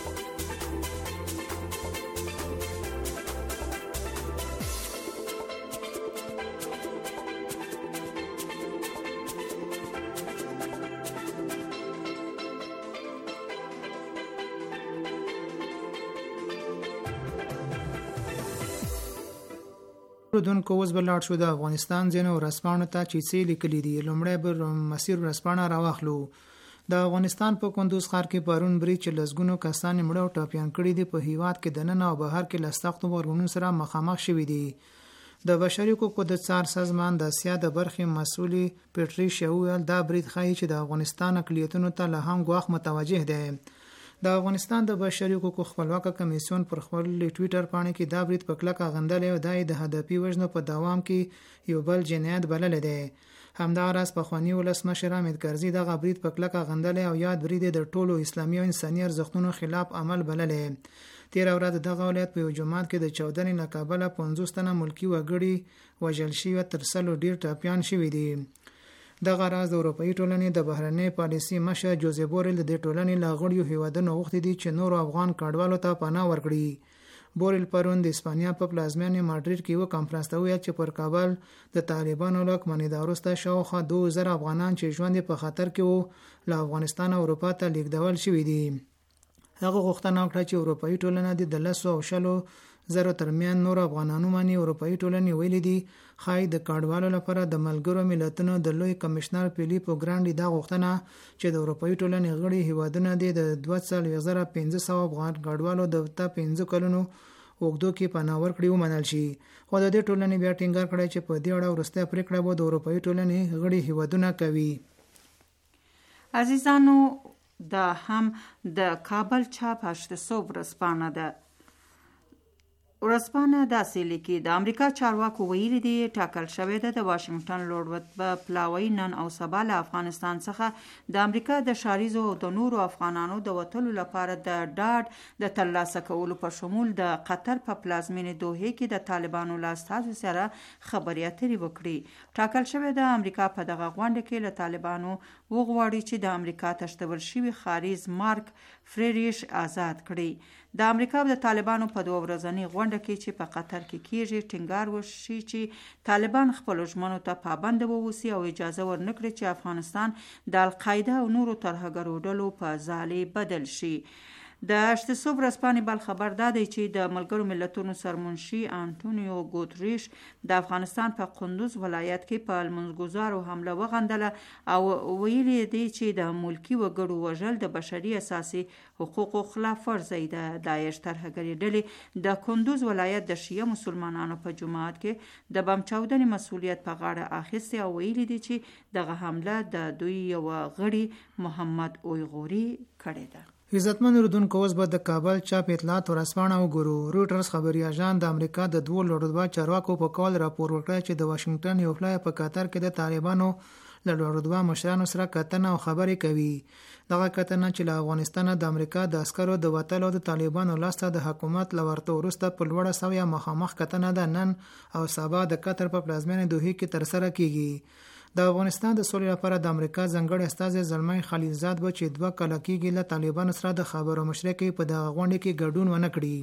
دونکو اوس بلاړ شو د افغانستان ځینو ورځپاڼو ته چې څه لیکلي دي. لومړی به مسیر ورځپاڼه راواخلو. د افغانستان په کندوز ښار کې پرون برید چې لسګونو کسان مړه او ټاپیان کړي دي په هیواد کې دننه او بهر کې له سختو غبرګونونو سره مخامخ شوي دي. د بشري حقوقو د څار سازمان د اسیا د برخې مسؤلي پیټریشیا وویل دا برید ښایي چې د افغانستان اقلیتونو ته له هم ګواښ متوجه دی. د افغانستان د بشري حقوقو خپلواکه کمیسیون پر خپل ټویټر پاڼه کې دا برید په کلکه غندلی او د هدفي وژنو په دوام کې یو بل جنایت بللی دی. همداراز پخوانی ولسمشر حامد کرزي دغه برید په کلکه غندلی او یاد برید د ټولو اسلامي او انساني ارزښتونو خلاف عمل بللی. تیر ورځ دغه ولایت په یو جماعت کې د 14 له کابله 50 تنه ملکی وګړي وژل شوي او تر سلو ډیر ټاپیان شوي دي. دغه راز د اروپאי ټولنې د بهرنۍ پالیسي مشر جوزف بورل د ټولنې له غړیو هیوادونو غوښتي دي چې نور افغان کډوالو ته پناه ورکړي. بورل پرون د اسپانیا په پلازمینې ماډریډ کې یو کانفرنس ته ویل چې پر کابل د طالبانو له کمانیدا وروسته شاوخوا 2000 افغانان چې ژوند په خطر کې وو له افغانستان او اروپا ته لیږدول شوي دي. هغه غوښتنه وکړه چې اروپאי ټولنه د 200 او 100 زره ترمیان نور افغانانو باندې اروپאי ټولنې ویلي دي خای د کډوالو لپاره د ملګرو ملتونو د لوی کمشنر فیلیپو ګرانډي دا غوښتنه چې د اروپאי ټولنې غړي هیوادونه د 2500 افغان کډوالو د 15 کلونو اوګدو کې پناه ورکړي ومنل شي. خو د دې ټولنې بیا ټینګار کړی چې په دې اړه وروسته پریکړه به د اروپאי ټولنې غړي هیوادونه کوي. عزیزانو دا هم د کابل چاپ 800 ورځپاڼه ده. ورځپاڼه داسې لیکي د امریکا چارواکو ویلي دي ټاکل شوې ده د واشنگټن لوړ رتبه پلاوی نن او سبا له افغانستان څخه د امریکا د شاریزو او د نورو افغانانو د وتلو لپاره د ډاډ د ترلاسه کولو په شمول د قطر په پلازمینې دوحې کې د طالبانو له استازو سره خبرې اترې وکړي. ټاکل شوې ده امریکا په دغه غونډه کې له طالبانو وغواړي چې د امریکا تشتول شوي خاریز مارک فریریش آزاد کړي. د امریکا د طالبانو په 2 ورځنۍ غونډه کې چې په قطر کې کیږي ټینګار وشي چې طالبان خپل ژمنو ته پابند ووسی او اجازه ورنکړي چې افغانستان د القاعده او نورو ترهګرو ډلو په ځالې بدل شي. د 800 ورځپاڼې بل خبر دا دی چې د ملګرو ملتونو سرمنشي انټونیو ګوتریش د افغانستان په قندوز ولایت کې په لمونځګزارو حمله وغندله او ویلي دی چې د ملکی وګړو وژل د بشري اساسي حقوقو خلاف ورزي ده. داعش ترهګري ډلې د قندوز ولایت د شیعه مسلمانانو په جماعت کې د بم چاودنې مسؤلیت په غاړه اخیستی او ویلي دی چې دغه حمله د دوی یو غړي محمد اویغوري کړې ده. عزتمن اردوونکو اوس به د کابل چاپ اطلاعات ورځپاڼه وګورو. رویټرز خبري اژانس د امریکا د 2 لوړ رتبه چارواکو په کول راپور ورکړی چې د واشنگټن یو فلای په قطر کې د طالبانو له لوړ رتبه مشرانو سره کتنه او خبرې کوي. دغه کتنه چې له افغانستان د امریکا د عسکرو د وتلو د طالبانو لاسته د حکومت لورته ورسته په لوړه سویه مخامخ کتنه ده نن او سبا د قطر په پلازمینې دوحې کې ترسره کیږي. د افغانستان د سولې لپاره د امریکا ځانګړي استازی زلمي خلیلزاد به چې 2 کاله کېږي له طالبانو سره د خبرو مشرکې په دغه غونډه کې ګډون ونه کړي.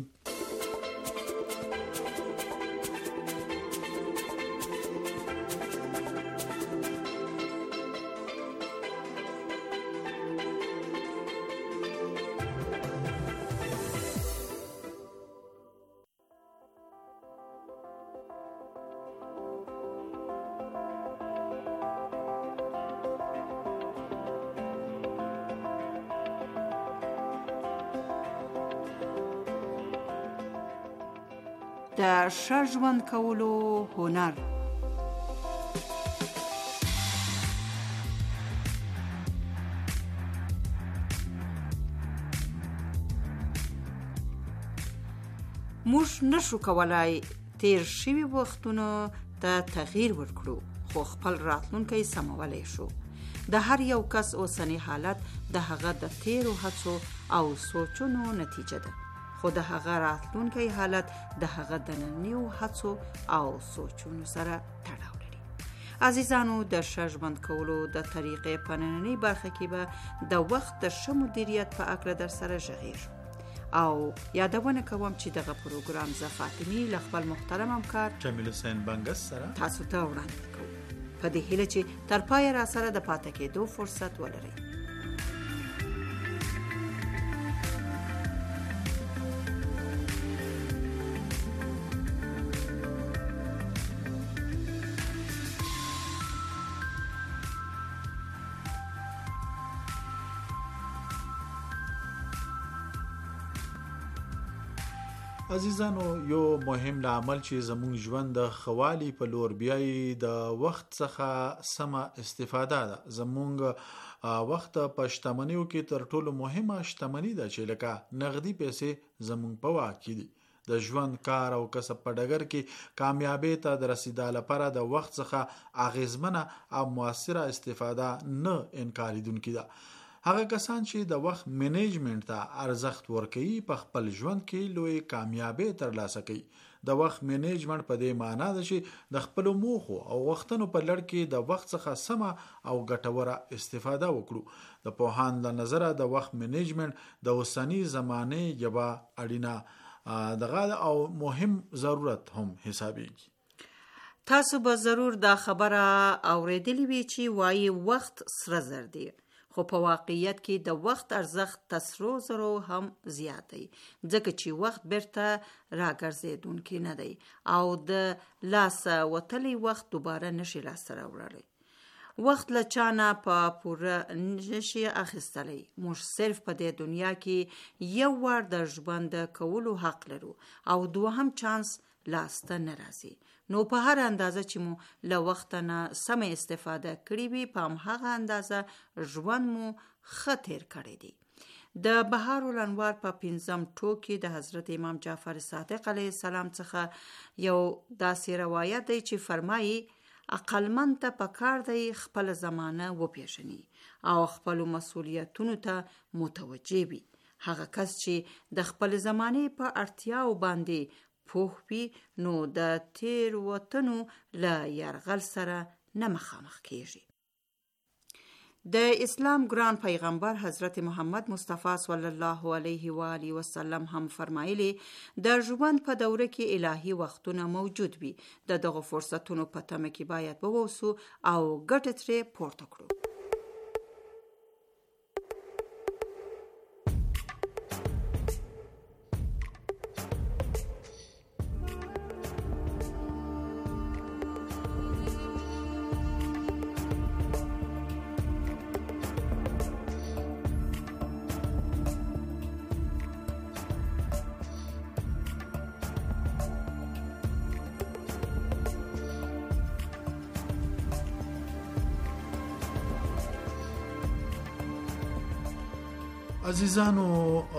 د ښه ژوند کولو هنر. موږ نشو کولای تیر شوي وختونو ته تغییر ورکړو خو خپل راتلونکی سمولی شو. د هر یو کس اوسنی حالت د هغه د تیرو هڅو او سوچونو نتیجه ده خو د هغه راتلونکی حالت د هغه د نننیو هڅو او سوچونو سره تړاو لري. عزیزانو د ښه ژوند کولو د طریقې په نننۍ برخه کې به د وخت د ښه مدیریت په اړه در سره غږیږو او یادونه کوم چې دغه پروګرام زه فاطمه له خپل محترم همکار جمیل حسین بنګس سره تاسو ته وړاندې کوم په دې هیله چې تر پای را سره د پاتې کېدو فرصت ولرئ. عزیزانو یو مهم عامل چې زموږ ژوند د خوالي په لور بیاي د وخت څخه سمه استفاده ده. زموږ وخت په شتمنیو کې تر ټولو مهمه شتمنی ده چې لکه نغدي پیسې زموږ په واک کې دي. د ژوند کار او کسب په ډګر کې کامیابی ته د رسیدو لپاره د وخت څخه اغیزمنه او موثره استفاده نه انکاریدونکې ده. هغه کسان چې د وخت منیجمنت ته ارزښت ورکوي په خپل ژوند کې لوی کامیابی ترلاسه کوي. د وخت منیجمنت په دې معنی ده چې د خپل موخو او وختونو په لړ کې د وخت څخه سمه او ګټوره استفاده وکړو. د پوهان له نظره د وخت منیجمنت د اوسنی زمانه یوه اړینه دغه او مهم ضرورت هم حسابيږي. تاسو به ضرور دا خبره اوریدلی وي چې وایي وخت سره زر دی خو په واقعیت کې د وخت ارزښت تسرو زرو هم زیات دی ځکه چې وخت بیرته راګرځېدونکی نه دی او د لاسه وتلی وخت دوباره نشي لاسته راوړلی. وخت له چانه په پوره نشي اخیستلی. موږ صرف په دې دنیا کې یو وار د ژوند کولو حق لرو او دوهم چانس لاسته نه راځي. نو په هر اندازه چې مو له وخت نه سم استفاده کړې وي، په همغه اندازه ژوند مو ښه تیر کړی دی. د بهار الانوار په 5م ټوک د حضرت امام جعفر صادق علیه السلام څخه یو داسې روایت دی چې فرمایي عقلمند ته پکار دی خپل زمانه وپیژني او خپل مسؤلیتونو ته متوجه وي. هغه کس چې د خپل زمانه په اړتیاو باندې پوه وي نو د تیر وطنو له یرغل سره نه مخامخ کیږي. د اسلام ګران پیغمبر حضرت محمد مصطفی صلی الله علیه و آله وسلم هم فرمایلی د ژوند په دوره کې الهي وختونه موجود وي. د دغه فرصتونو په تمه کې باید ووسو او ګټه ترې پورته کړو. عزیزانو،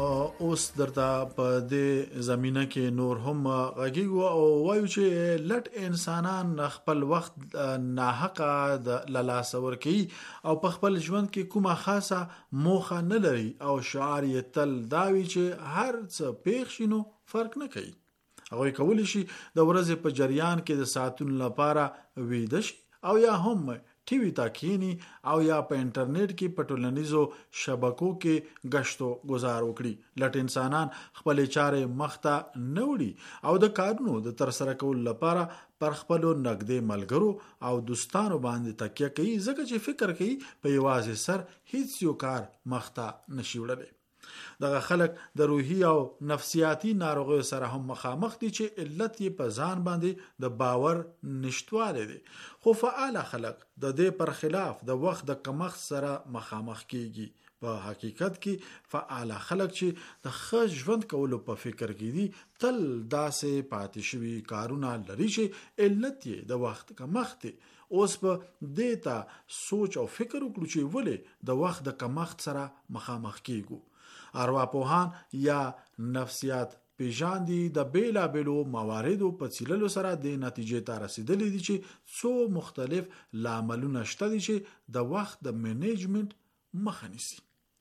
اوس درته په دې زمینه کې نور هم غږیږو او وایو چې لټ انسانان خپل وخت ناحقه د لاسه ورکوي او په خپل ژوند کې کومه خاصه موخه نه لري او شعار یې تل دا وي چې هر څه پیښ شي نو فرق نه کوي. هغوی کولی شي د ورځې په جریان کې د ساعتونو لپاره ویده شي او یا هم ټي وي ته کینی او یا په انټرنیټ کې په ټولنیزو شبکو کې غشتو گزار وکړي. لټ انسانان خپل چارې مخته نه وړي او د کارونو د ترسره کولو لپاره پر خپلو نږدې ملګرو او دوستانو باندې تکیه کوي، ځکه چې فکر کوي په یوازې سر هیڅ یو کار مخته نشي وړلی. دغه خلک د روحي او نفسیاتي ناروغیو سره هم مخامخ دي چې علت یې په ځان باندې د باور نشتوالی دی. خو فعال خلک د دې پر خلاف د وخت د کمښت سره مخامخ کیږي. په حقیقت کې فعال خلک چې د ښه ژوند کولو په فکر کې دي تل داسې پاتې شوي کارونه لري چې علت یې د وخت کمښت دی. اوس په دې ته سوچ او فکر وکړو چې ولې د وخت د کمښت سره مخامخ کیږو. ارواپوهان یا نفسیات پیژاندي د بیلابیلو مواردو په څیړلو سره د نتیجې ته رسیدلی دي چې څو مختلف لاملونه شته دي چې د وخت د منیجمنت مخه نیسي.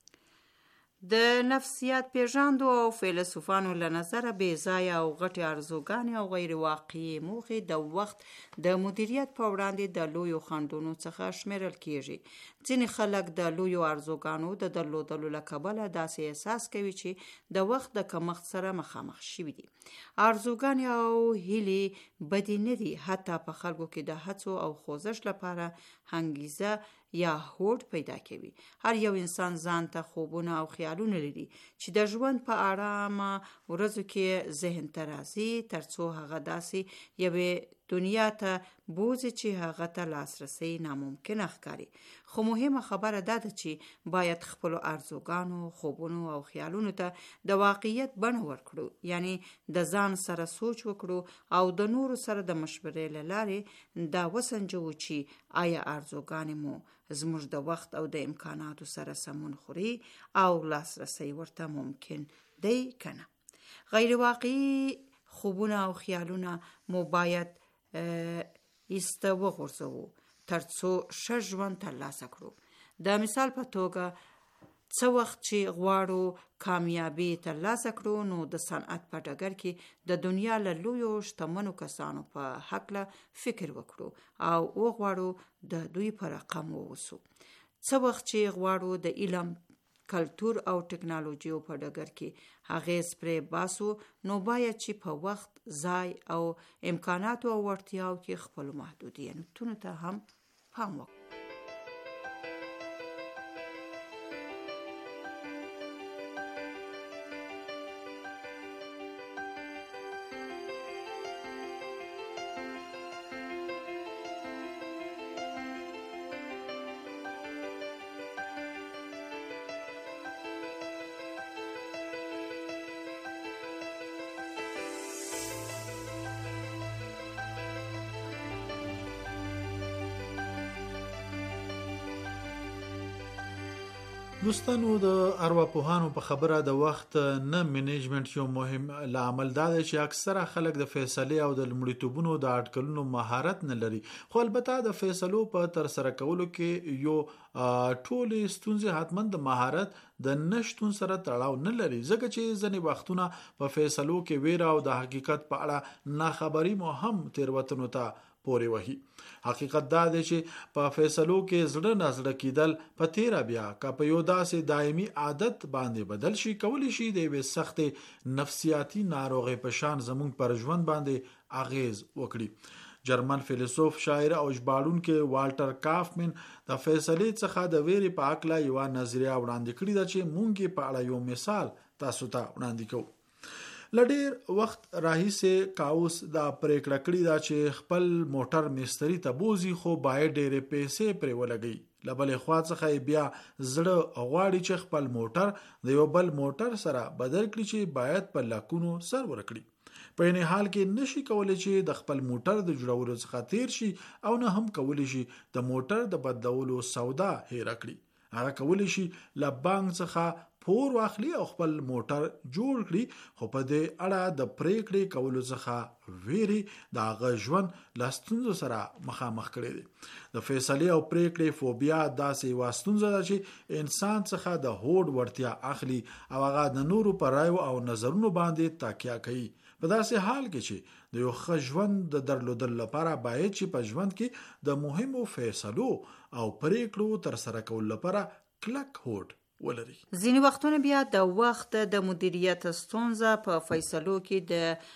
د نفسیات پیژاندو او فیلسوفانو له نظره بې ځایه او غټې ارزوګانې او غیر واقعي موخې د وخت د مدیریت په وړاندې د لویو خنډونو څخه شمیرل کیږي. ځینې خلک د لویو ارزوګانو د درلودلو له کبله داسې احساس کوي چې د وخت د کمښت سره مخامخ شوي دي. ارزوګانې او هیلې بدې نه دي، حتی په خلکو کې د هڅو او خوځښت لپاره انګیزه یا هوډ پیدا کوي. هر یو انسان ځان ته خوبونه او خیالونه لري چې د ژوند په آرامه ورځو کې ذهن ته راځي، ترڅو هغه داسې یوې دنیا ته بوځي چې هغه ته لاسرسی ناممکن ښکاري. خو مهمه خبره دا ده چې باید خپلو ارزوګانو، خوبونو او خیالونو ته د واقعیت بڼه ورکړو، یعنی د ځان سره سوچ وکړو او د نورو سره د مشورې له لارې دا وسنجو چې آیا ارزوګانې مو زموږ د وخت او د امکاناتو سره سمون خوري او لاسرسی ورته ممکن دی کنه. غیر واقعي خوبونه او خیالونه مو باید ایسته وغورځوو ترڅو ښه ژوند ترلاسه کړو. د مثال په توګه څه وخت چې غواړو کامیابی ترلاسه کړو نو د صنعت په ډګر کې د دنیا له لویو شتمنو کسانو په هکله فکر وکړو او وغواړو د دوی په رقم ووسو. څه وخت چې غواړو د علم، کلتور او ټکنالوژیو په ډګر کې اغیز پرې باسو نو باید چې په وخت، ځای او امکاناتو او وړتیاو کې خپل محدودیتونو ته هم پام وکړو. دوستانو د ارواپوهانو په خبره د وخت نه منیجمنت یو مهم عامل دا دی چې اکثره خلک د فیصله او د لومړیتوبونو د اټکلونو مهارت نه لري، خو البته د فیصلو په تر سره کولو کې یو ټولې ستونزې حتماً د مهارت د نشټون سره تړاو نه لري، ځکه چې ځینې وختونه په فیصلو کې ویره او د حقیقت په اړه ناخبري مو هم تیروتنو ته پورې وهي. حقیقت دا دی چې په فیصلو کې زړه نازړه کېدل په تیره بیا که په یو داسې دایمي عادت باندې بدل شي، کولی شي د یوې سختې نفسیاتي ناروغۍ په شان زموږ پر ژوند باندې اغیز وکړي. جرمن فیلسوف، شاعر او ژباړونکی والټر کافمن د فیصلې څخه د ویرې په اړه یو نظریه وړاندې کړې ده چې مونږ په اړه یو مثال تاسو ته وړاندې کوو. لډیر وخت راهیسې کاوس دا پریکړه کړې ده چې خپل موټر مستری ته بوزي، خو باید ډېرې پیسې پرې ولګي. لبلې خوا څخه بیا زړه غواړي چې خپل موټر د یو بل موټر سره بدل کړي چې باید په لکونو سر ورکړي. په این حال کې نشي کولی چې د خپل موټر د جوړولو څخه تیر شي او نه هم کولی شي د موټر د بدلولو سودا هېره کړي. هغه کولی شي له بانک څخه پور واخلي او خپل موټر جوړ کړي، خو په دې اړه د پریکړې کولو څخه ویری د هغه ژوند له ستونزو سره مخامخ کړي دي. د فیصلې او پریکړې فوبیا داسې یوه ستونزه ده چې انسان څخه د هوډ وړتیا اخلي او هغه د نورو په رایو او نظرونو باندې تکیه کوي. په داسې حال کې چې د یو ښه ژوند د درلودلو لپاره باید چې په ژوند کې د مهمو فیصلو او پریکړو تر سره کولو لپاره کلک هوډ ولري. ځینې وختونه بیا د وخت د مدیریت ستونزه په فیصلو کې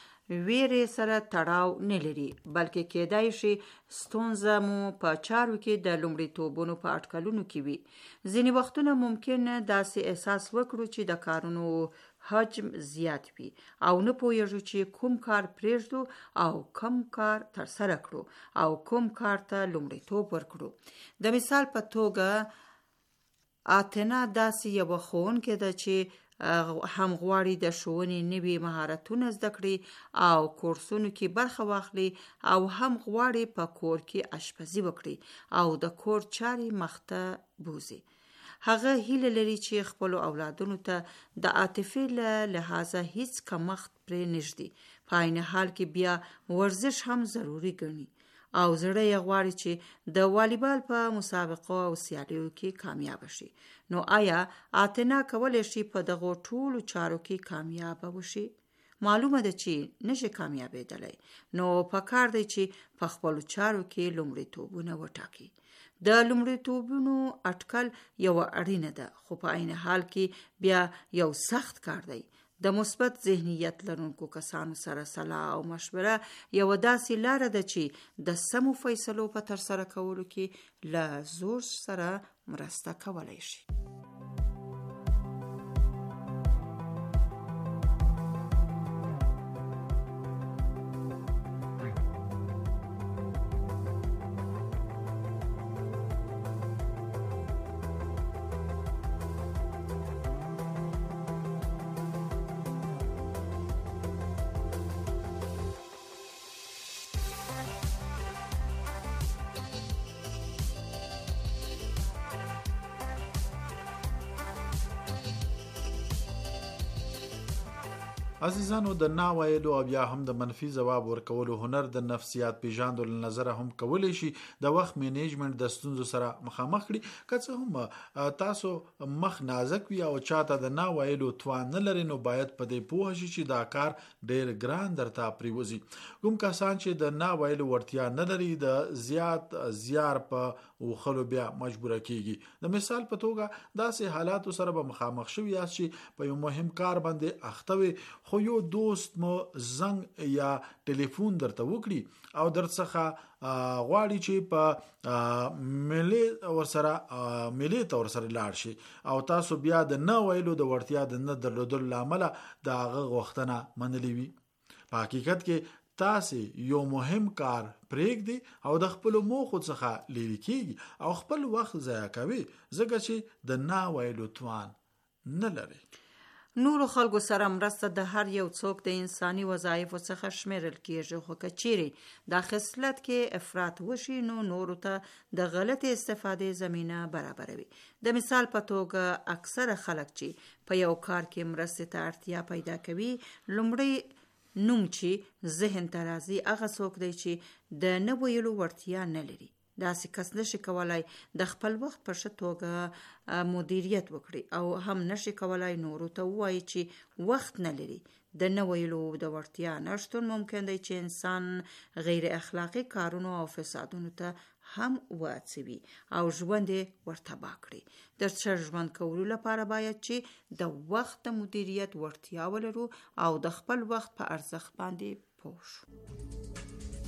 د ویرې سره تړاو نه لري، بلکې کېدای شي ستونزه مو په چارو کې د لومړیتوبونو په اټکلونو کې وي. ځینې وختونه ممکن داسې احساس وکړو چې د کارونو حجم زیات وي او نه پوهیږو چې کوم کار پرېږدو او کوم کار تر سره کړو او کوم کار ته لومړیتوب ورکړو. د مثال په توګه اتنا داسې یو ښوونکی ده چې هم غواړي د ښوونې نوي مهارتونه زده کړي او کورسونو کې برخه واخلي او هم غواړي په کور کې اشپزي وکړي او د کور چارې مخته بوزي. هغه هیله لري چې خپل اولادونو ته د عاطفې له لحاظه هیڅ کمښت پرې نږدي، په عین حال کې بیا ورزش هم ضروري ګڼي او زړه یې غواړي چې د والیبال په مسابقو او سیالیو کې کامیاب شي. نو آیا اتنا کولی شي په دغو ټولو چارو کې کامیاب وشي؟ معلومه ده چې نشي کامیابېدلی، نو پکار دی چې په خپلو چارو کې لومړیتوبونه وټاکي. د لومړیتوبونو اټکل یوه اړینه ده، خو په عین حال کې بیا یو سخت کار دی. د مثبت ذهنیت لرونکو کسانو سره صلاح او مشوره یو داسې لاره ده چې د سمو فیصلو په تر سره کولو کې له زور سره مرسته کولی شي. عزیزانو، د نا ویلو او بیا هم د منفي ځواب ورکولو هنر د نفسیات پیژاندو له نظره هم کولی شي د وخت منیجمنت د ستونزو سره مخامخ کړي. که څه هم تاسو مخ نازک وي او چاته د نا ویلو توان نه لري، نو باید په دې پوه شي چې دا کار ډیر ګران درته پریوزي. کوم کسان چې د نا ویلو ورتیا نه لري د زیات زیار په وخلو بیا مجبوره کیږي. د مثال په توګه داسې حالاتو سره به مخامخ شوي یاست چې په یو مهم کار باندې اخته وي، خو یو دوست مو زنګ یا ټلیفون درته وکړي او درڅخه غواړي چې په ملي ته ورسره لاړ شي او تاسو بیا د نه ویلو د وړتیا د نه درلودلو له امله د هغه غوښتنه منلې وي. په حقیقت کې تاسو یو مهم کار پرېږدي او د خپل موخو څخه لرې کیږي او خپل وخت ضایع کوي ځکه چې د نه ویلو توان نه لري. نورو خلکو سره مرسته د هر یو څوک د انساني وظایفو څخه شمیرل کیږي، خو که چیرې دا خصلت کې افراط وشي نو نورو ته د غلطې استفادې زمینه برابروي. د مثال په توګه اکثره خلک چې په یو کار کې مرستې ته اړتیا پیدا کوي، لومړی نوم چې ذهن ته راځي هغه څوک دی چې د نه ویلو وړتیا نه لري. داسې کس نشي کولای د خپل وخت په ښه توګه مدیریت وکړي او هم نشي کولای نورو ته ووایي چې وخت نه لري. د نه ویلو د وړتیا نشتون ممکن دی چې انسان غیر اخلاقی کارونو او فسادونو ته هم واچوي او ژوند یې ورتباه کړي. د ښه ژوند کولو لپاره باید چې د وخت د مدیریت وړتیا ولرو او د خپل وخت په ارزښت باندې پوه شو.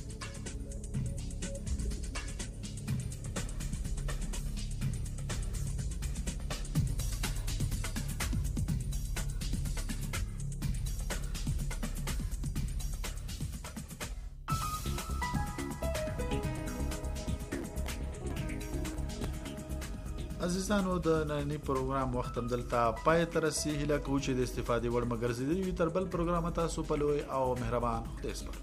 عزیزانو د نننی پروګرام وخت هم دلته پای ته رسي. هیله کوو چې د استفادې وړ مګرځېدلي وي. تر بل پروګرام تاسو په لوی او مهربان خدای سپارم.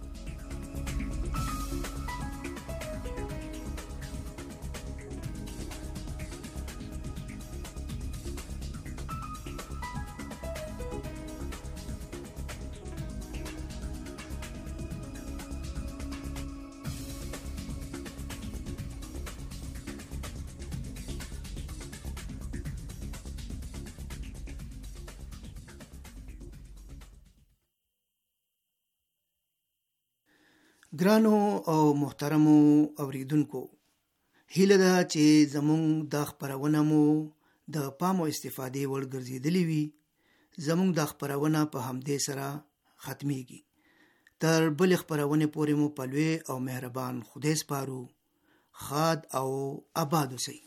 ګرانو او محترمو اوریدونکو، هیله ده چې زموږ د خپرونه مو د پام او استفادې وړ ګرځېدلې وي. زموږ د خپرونه په همدې سره ختميږي. تر بل خپرونه پورې مو په لوی او مهربان خدای سپارو. خاد او آباد اوسئ.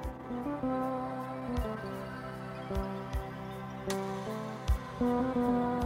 Thank you.